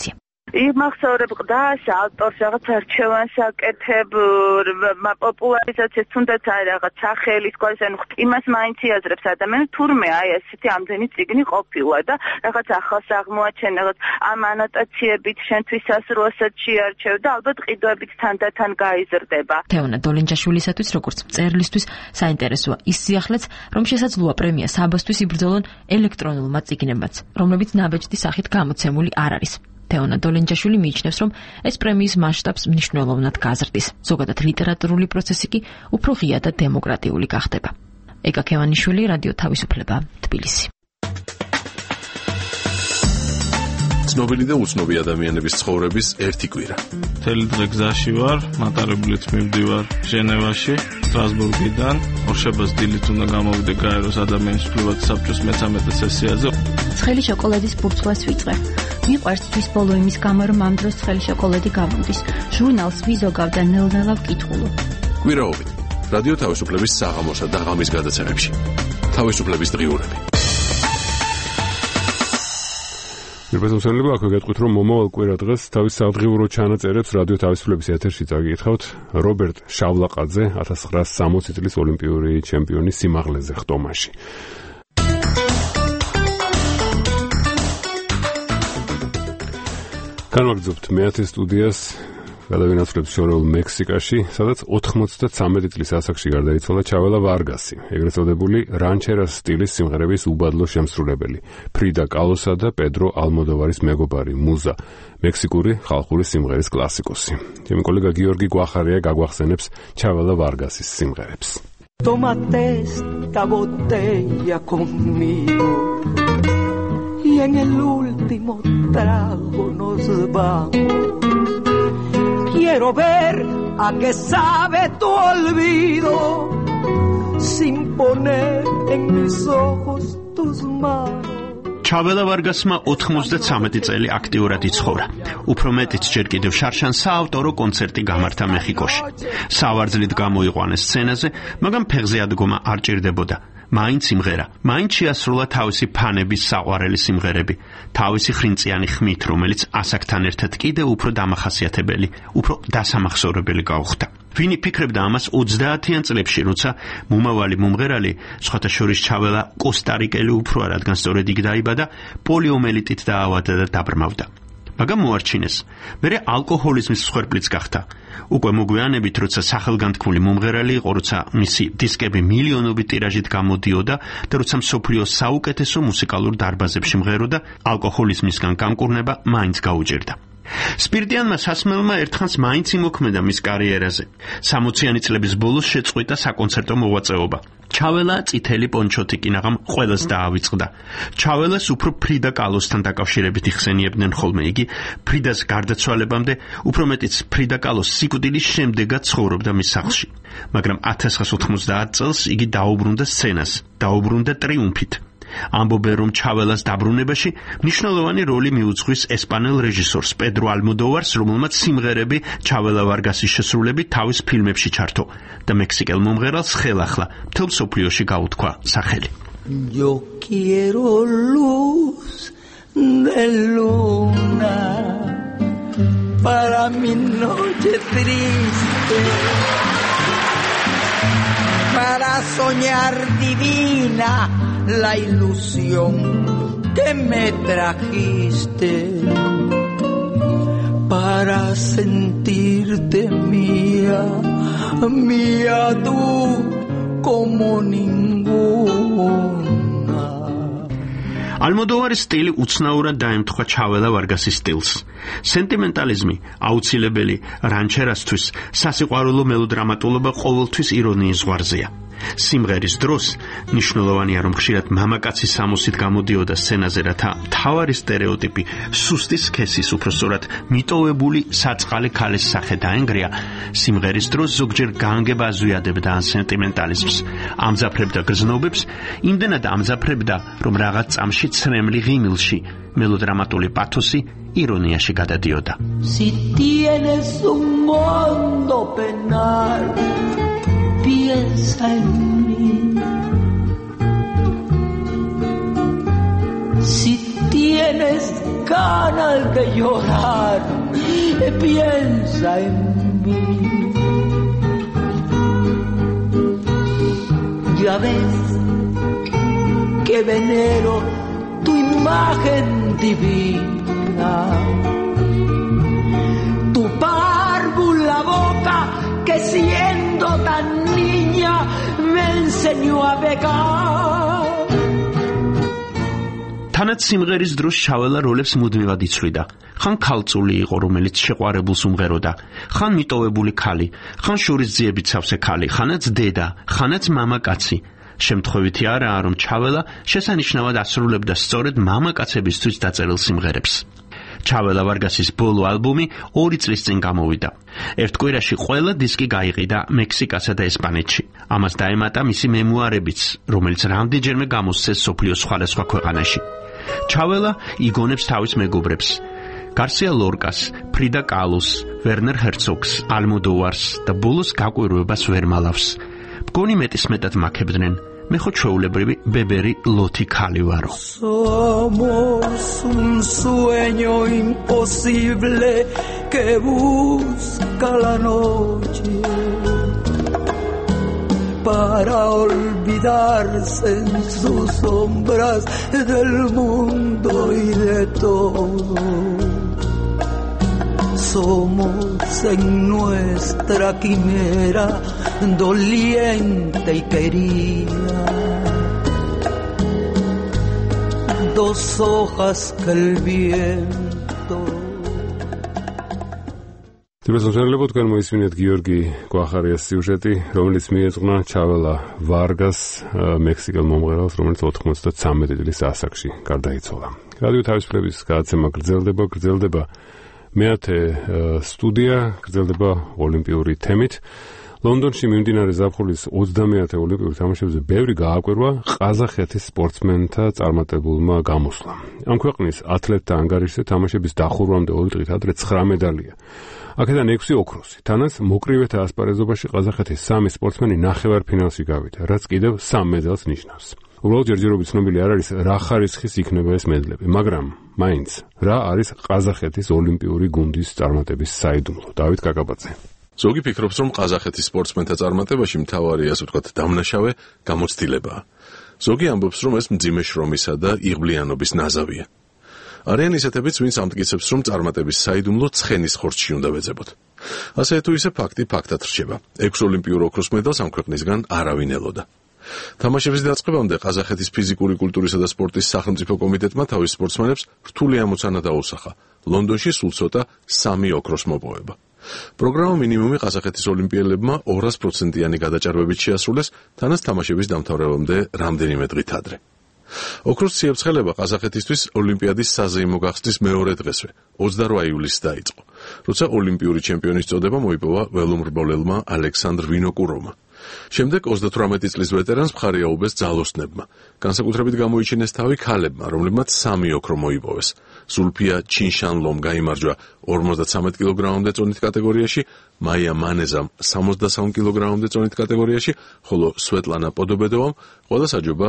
იმახსოვრებ ყდას ავტორს რაღაც არჩევანს აკეთებ პოპულარიზაციას თუნდაც აი რაღაც სახელის გვარის ანუ იმას მაინც იაზრებს ადამიანს თურმე აი ესეთი ამდენი წიგნი ყოფილა და რაღაც ახალს აღმოაჩენ რაღაც ამ ანოტაციებით შენთვის სასურველსაც შეარჩევ და ალბათ ყიდვებით თანდათან გაიზრდება. თეონა დოლენჯაშვილისათვის როგორც მწერლისთვის საინტერესოა ის სიახლეც, რომ შესაძლოა პრემია საბასთვის იბრძოლონ ელექტრონულმა წიგნებმაც, რომლებიც ნაბეჭდი სახით გამოცემული არ არის. თეონა დოლენჯაშვილი მიიჩნევს, რომ ეს პრემიის მასშტაბს მნიშვნელოვნად გაზრდის. ზოგადად ლიტერატურული პროცესი კი უფრო ღია და დემოკრატიული გახდება. ეკა ქევანიშვილი, რადიო თავისუფლება, თბილისი. ცნობილი და უცნობი ადამიანების ცხოვრების ერთი კვირა. მთელი დღე გზაში ვარ, მატარებლით მივდივარ ჟენევაში, სტრასბურგიდან. ორშაბათს დილით უნდა გამოვიდე გაეროს ადამიანის უფლებათა საბჭოს მე-13 სესიაზე. ცხელი შოკოლადის ბურცლას ვიწყე. მიყვარს თვის ბოლო იმის გამო, რომ ამ დროს ცხელი შოკოლადი გამოდის. ჟურნალს ვიზოგავ და ნელ-ნელა ვკითხულობ. კვირაობით რადიო თავისუფლების საღამოსა და ღამის გადაცემებში. თავისუფლების დღიურები. მირბეზომსენლება აქვე გეტყვით, რომ მომავალ კვირა დღეს თავის სადღიურო ჩანაწერებს რადიო თავისუფლების ეთერში წაგიკითხავთ რობერტ შავლაყაძე 1960 წლის ოლიმპიური ჩემპიონის სიმაღლეზე ხტომაში. განვაგრძობთ მე-10 სტუდიას გადავინაცვლებს შორეულ მექსიკაში, სადაც 93 წლის ასაკში გარდაიცვალა ჩაველა ვარგასი, ეგრეთ წოდებული რანჩერას სტილის სიმღერების უბადლო შემსრულებელი, ფრიდა კალოსა და პედრო ალმოდოვარის მეგობარი, მუზა, მექსიკური ხალხური სიმღერის კლასიკოსი. ჩემი კოლეგა გიორგი გვახარია გაგვახსენებს ჩაველა ვარგასის სიმღერებს. Tómate esta botella conmigo y en el último trago nos vamos. Quiero ver a qué sabe tu olvido sin poner en mis ojos tus manos. ჩაველა ვარგასმა 93 წელი აქტიურად იცხოვრა. უფრო მეტიც ჯერ კიდევ შარშან საავტორო კონცერტი გამართა მეხიკოში. სავარძლით გამოიყვანეს სცენაზე, მაგრამ ფეხზე ადგომა არ ჭირდებოდა. მაინც სიმღერა, მაინც შეასრულა თავისი ფანების საყვარელი სიმღერები, თავისი ხრინწიანი ხმით, რომელიც ასაკთან ერთად კიდევ უფრო დამახასიათებელი, უფრო დასამახსოვრებელი გაუხდა. ვინი ფიქრებდა ამას 30-იან წლებში, როცა მომავალი მომღერალი, სხვათა შორის ჩაველა კოსტარიკელი უფრო, რადგან სწორედ იქ დაიბადა, პოლიომიელიტით დაავადდა და დაბრმავდა. მაგრამ მოარჩინეს. მერე ალკოჰოლიზმის მსხვერპლიც გახდა. უკვე მოგვიანებით, როცა სახელგანთქმული მომღერალი იყო, როცა მისი დისკები მილიონობით ტირაჟით გამოდიოდა და როცა მსოფლიოს საუკეთესო მუსიკალურ დარბაზებში მღეროდა, ალკოჰოლიზმისგან გამკურნება მაინც გაუჭირდა. სპირტიანმა სასმელმა ერთხანს მაინც იმოქმედა მის კარიერაზე. 60-იანი წლების ბოლოს შეწყვიტა საკონცერტო მოღვაწეობა. ჩაველა წითელი პონჩოთი კინაღამ ყველას დაავიწყდა. ჩაველას უფრო ფრიდა კალოსთან დაკავშირებით იხსენიებდნენ ხოლმე. იგი ფრიდას გარდაცვალებამდე, უფრო მეტიც ფრიდა კალოს სიკვდილის შემდეგაც ცხოვრობდა მის სახლში. მაგრამ 1990 წელს იგი დაუბრუნდა სცენას, დაუბრუნდა ტრიუმფით. ამბობენ, რომ ჩაველას დაბრუნებაში მნიშვნელოვანი როლი მიუძღვის ესპანელ რეჟისორს პედრო ალმოდოვარს, რომელმაც სიმღერები ჩაველა ვარგასის შესრულებით თავის ფილმებში ჩართო და მექსიკელ მომღერალს ხელახლა მთელ მსოფლიოში გაუთქვა სახელი. Yo quiero luz de luna para mi noche triste para soñar divina la ilusión que me trajiste para sentirte mía, mía tú como ninguna. ალმოდოვარის სტილი უცნაურად დაემთხვა ჩაველა ვარგასის სტილს. სენტიმენტალიზმი აუცილებელი რანჩერასთვის, სასიყვარულო მელოდრამატულობა ყოველთვის ირონიის ზღვარზეა. სიმღერის დროს მნიშვნელოვანია, რომ ხშირად მამაკაცის სამოსით გამოდიოდა სცენაზე, რათა მთავარი სტერეოტიპი სუსტი სქესის, უпростоრად მიტოვებული საწყალი ქალის სახე დაენგრია. სიმღერის დროს ზოგჯერ განგება აზვიადებდა ან სენტიმენტალიზმს, ამძაფრებდა გრძნობებს, იმდენად ამძაფრებდა, რომ რაღაც წამში ცრემლი ღიმილში მელოდრამატული პათოსი ირონიაში გადადიოდა. Si tienes un mundo penal piensa en mí. Si tienes ganas de llorar, piensa en mí. Ya ves que venero tu imagen divina, tu párvula boca que siendo tan niña me enseñó a begar. თანაც სიმღერის დროს ჩაველა როლებს მუდმივად იცვლიდა. ხან ქალწული იყო, რომელიც შეყვარებულს უმღეროდა, ხან მიტოვებული ქალი, ხან შურის ძიებით სავსე ქალი, ხანაც დედა, ხანაც მამაკაცი. შემთხვევითი არაა, რომ ჩაველა შესანიშნავად ასრულებდა სწორედ მამაკაცებისთვის დაწერილ სიმღერებს. ჩაველა ვარგასის ბოლო ალბომი 2 წლის წინ გამოვიდა. ერთ კვირაში ყველა დისკი გაიყიდა მექსიკასა და ესპანეთში. ამას დაემატა მისი მემუარებიც, რომელიც რამდენჯერმე გამოსცეს სოფლიოს სხვადასხვა ქვეყანაში. ჩაველა იგონებს თავის მეგობრებს: გარსია ლორკას, ფრიდა კალოს, ვერნერ ჰერცოგს, ალმოდოვარს და ბოლოს გაკვირვებას ვერ მალავს. მგონი მეტისმეტად მაქებდნენ. მე ხო ჩვეულებრივი ბებერი ლოთი ქალი ვარო. Somos un sueño imposible que busca la noche para olvidarse en sus sombras del mundo y de todo. Somos en nuestra quimera doliente y querida, dos hojas que el viento. თუმცა თქვენ მოისმინეთ გიორგი გვახარიას სიუჟეტი, რომელიც მიეძღვნა ჩაველა ვარგას, მექსიკელ მომღერალს, რომელიც 93 წლის ასაკში გარდაიცვალა. რადიო თავისუფლების გადაცემა გრძელდება. მეათე სტუდია გრძელდება ოლიმპიური თემით. ლონდონში მიმდინარე ზაფხულის 30-ე ოლიმპიურ თამაშებზე ბევრი გააკვირვა ყაზახეთის სპორტსმენთა წარმატებულმა გამოსვლამ. ამ ქვეყნის ათლეტთა ანგარიშზე თამაშების დახურვამდე 2 დღით ადრე 9 медаლია. აქედან 6 ოქროსი. თანაც მოკრივეთა ასპარეზობაში ყაზახეთის 3 სპორტსმენი ნახევარფინალში გავიდა, რაც კიდევ 3 მედალს ნიშნავს. უბრალოდ ჯერჯერობით ცნობილი არ არის რა ხარისხის იქნება ეს მედლები, მაგრამ მაინც რა არის ყაზახეთის ოლიმპიური გუნდის წარმატების საიდუმლო. დავით კაკაბაძე. ზოგი ფიქრობს, რომ ყაზახეთის სპორტსმენთა წარმატებაში მთავარი, ასე ვთქვათ, დამნაშავე გამოცდილებაა. ზოგი ამბობს, რომ ეს მძიმე შრომისა და იღბლიანობის ნაზავია. არიან ისეთებიც, ვინც ამტკიცებს, რომ წარმატების საიდუმლო ცხენის ხორცში უნდა ვეძებოთ. ასე თუ ისე ფაქტი ფაქტად რჩება. 6 ოლიმპიურ ოქროს მედალს ამ ქვეყნისგან არავინ ელოდა. თამაშების დაწყებამდე ყაზახეთის ფიზიკური კულტურისა და სპორტის სახელმწიფო კომიტეტმა თავის სპორტსმენებს რთული ამოცანა დაუსახა. ლონდონში სულ ცოტა 3 ოქროს მოპოვება. პროგრამა მინიმუმი ყაზახეთის ოლიმპიელებმა 200%-იანი გადაჭარბებით შეასრულეს, თანაც თამაშების დამთავრებამდე რამდენიმე დღით ადრე. ოქროს ციებ-ცხელება ყაზახეთისთვის ოლიმპიადის საზეიმო გახსნის მეორე დღესვე, 28 ივლისს დაიწყო, როცა ოლიმპიური ჩემპიონის წოდება მოიპოვა ველომრბოლელმა ალექსანდრ ვინოკუროვმა. შემდეგ 38 წლის ვეტერანს მხარი აუბეს ძალოსნებმა. განსაკუთრებით გამოიჩინეს თავი ქალებმა, რომლებმაც 3 ოქრო მოიპოვეს. ზულფია ჩინშანლომ გაიმარჯვა 53 კილოგრამამდე წონით კატეგორიაში, მაია მანეზამ 63 კილოგრამამდე წონით კატეგორიაში, ხოლო სვეტლანა პოდობედოვამ ყველა საჯობა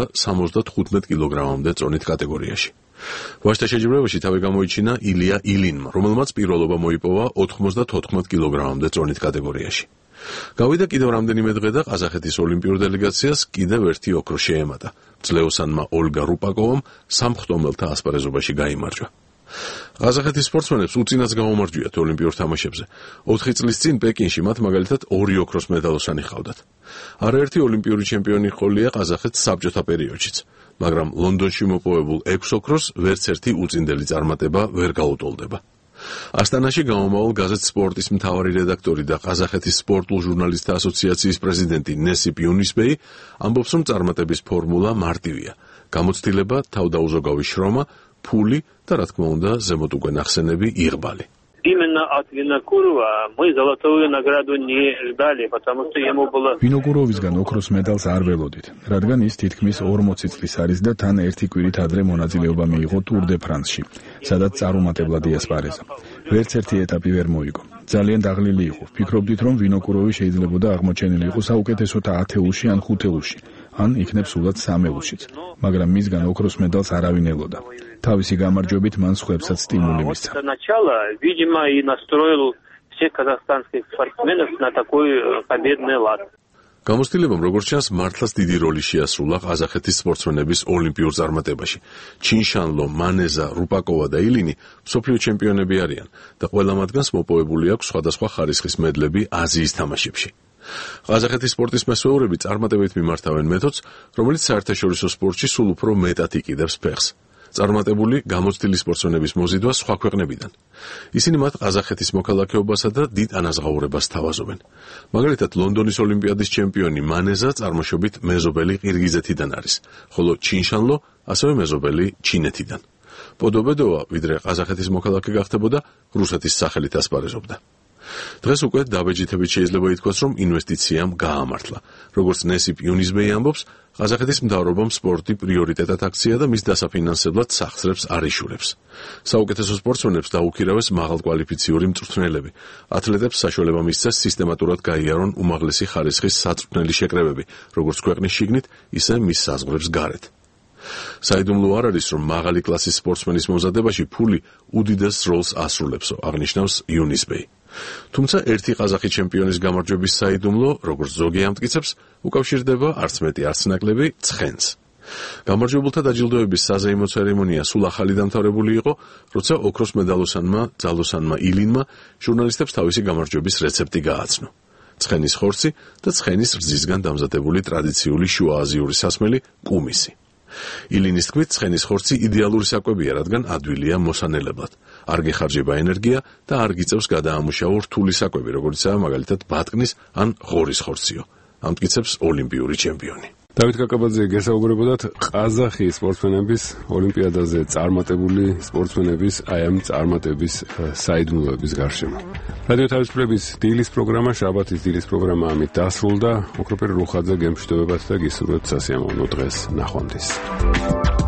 75 კილოგრამამდე წონით კატეგორიაში. ვაჟთა შეჯიბრებაში თავი გამოიჩინა ილია ილინმა, რომელმაც პირველობა მოიპოვა 94 კილოგრამამდე წონით კატეგორიაში. გავიდა კიდევ რამდენიმე დღე და ყაზახეთის ოლიმპიურ დელეგაციას კიდევ ერთი ოქრო შეემატა. ძლეოსანმა ოლგა რუპაკოვამ სამხტომელთა ასპარეზობაში გაიმარჯვა. ყაზახეთის სპორტსმენებს უწინაც გაუმარჯვიათ ოლიმპიურ თამაშებზე. 4 წლის წინ პეკინში მათ მაგალითად 2 ოქროს მედალოსანი ჰყავდათ. არაერთი ოლიმპიური ჩემპიონი ჰყოლია ყაზახეთს საბჭოთა პერიოდშიც, მაგრამ ლონდონში მოპოვებულ 6 ოქროს ვერც ერთი უწინდელი წარმატება ვერ გაუტოლდება. ასტანაში გამომავალ გაზეთ სპორტის მთავარი რედაქტორი და ყაზახეთის სპორტულ ჟურნალისტთა ასოციაციის პრეზიდენტი ნესიპ იუნისბეი ამბობს, რომ წარმატების ფორმულა მარტივია: გამოცდილება, თავდაუზოგავი შრომა, ფული და რა თქმა უნდა, ზემოთ უკვე ნახსენები იღბალი. Именно от Винокурова мы золотую награду не ждали, потому что ему было... ვინოკუროვისგან ოქროს მედალს არ ველოდით, რადგან ის თითქმის 40 წლის არის და თან ერთი კვირით ადრე მონაწილეობა მიიღო ტურ დე ფრანსში, სადაც წარუმატებლად იასპარეზა. ვერც ერთი ეტაპი ვერ მოიგო. ძალიან დაღლილი იყო. ფიქრობდით, რომ ვინოკუროვი შეიძლებოდა აღმოჩენილი იყო საუკეთესოთა 10-ში ან 5-ში. ან იქნებ სულად სამეულშიც. მაგრამ მისგან ოქროს медаლს არავინ ელოდა. თავისი გამარჯვებით მან სხვებსაც სტიმული მისცა. Сначала, видимо, и настроил всех казахстанских спортсменов на такой победный лад. გამოცდილებამ როგორც ჩანს მართლაც დიდი როლი შეასრულა ყაზახეთის სპორტსმენების ოლიმპიურ წარმატებაში. ჩინშანლო, მანეზა, რუპაკოვა და ილინი მსოფლიო ჩემპიონები არიან და ყველა მათგანს მოპოვებული აქვს სხვადასხვა ხარისხის მედლები აზიის თამაშებში. ყაზახეთის სპორტის მასწავლებლები წარმატებით მიმართავენ მეთოდს, რომელიც საერთაშორისო სპორტში სულ უფრო მეტად იკიდებს ფეხს. წარმატებული გამოცდილი სპორტსმენების მოზიდვა სხვა ქვეყნებიდან. ისინი მათ ყაზახეთის მოქალაქეობასა და დიდ ანაზღაურებას თავაზობენ. მაგალითად, ლონდონის ოლიმპიადის ჩემპიონი მანეზა წარმოშობით მეზობელი ყირგიზეთიდან არის, ხოლო ჩინშანლო ასევე მეზობელი ჩინეთიდან. პოდობედოვა, ვიდრე ყაზახეთის მოქალაქე გახდებოდა, რუსეთის სახელით ასპარეზობდა. დღეს უკვე დაბეჯითებით შეიძლება ითქვას, რომ ინვესტიციამ გაამართლა. როგორც ნესიპ იუნისბეი ამბობს, ყაზახეთის მთავრობამ სპორტი პრიორიტეტად აქცია და მის დასაფინანსებლად სახსრებს არ იშურებს. საუკეთესო სპორტსმენებს დაუქირავეს მაღალკვალიფიციური მწვრთნელები. ათლეტებს საშუალება მისცეს სისტემატურად გაიარონ უმაღლესი ხარისხის საწვრთნელი შეკრებები, როგორც ქვეყნის შიგნით, ისე მის საზღვრებს გარეთ. საიდუმლო არ არის, რომ მაღალი კლასის სპორტსმენის მომზადებაში ფული უდიდეს როლს ასრულებსო, აღნიშნავს იუნისბეი. თუმცა ერთი ყაზახი ჩემპიონის გამარჯვების საიდუმლო, როგორც ზოგი ამტკიცებს, უკავშირდება არც მეტი არც ნაკლები ცხენს. გამარჯვებულთა დაჯილდოების საზეიმო ცერემონია სულ ახალი დამთავრებული იყო, როცა ოქროს მედალოსანმა ძალოსანმა ილინმა ჟურნალისტებს თავისი გამარჯვების რეცეპტი გააცნო. ცხენის ხორცი და ცხენის რძისგან დამზადებული ტრადიციული შუააზიური სასმელი კუმისი. ილინის თქმით, ცხენის ხორცი იდეალური საკვებია, რადგან ადვილია მოსანელებლად. არ გეხარჯება ენერგია და არ გიწევს გადაამუშავო რთული საკვები, როგორიცაა მაგალითად ბატკნის ან ღორის ხორციო. ამტკიცებს ოლიმპიური ჩემპიონი. დავით კაკაბაძე, გესაუბრებოდათ ყაზახი სპორტსმენების ოლიმპიადაზე წარმატებული სპორტსმენების აი ამ წარმატების საიდუმლოების გარშემო. რადიო თავისუფლების დილის პროგრამა, შაბათის დილის პროგრამა ამით დასრულდა. ოქროპერ რუხაძე გემშვიდობებათ და გისურვებთ სასიამოვნო დღეს. ნახვამდის.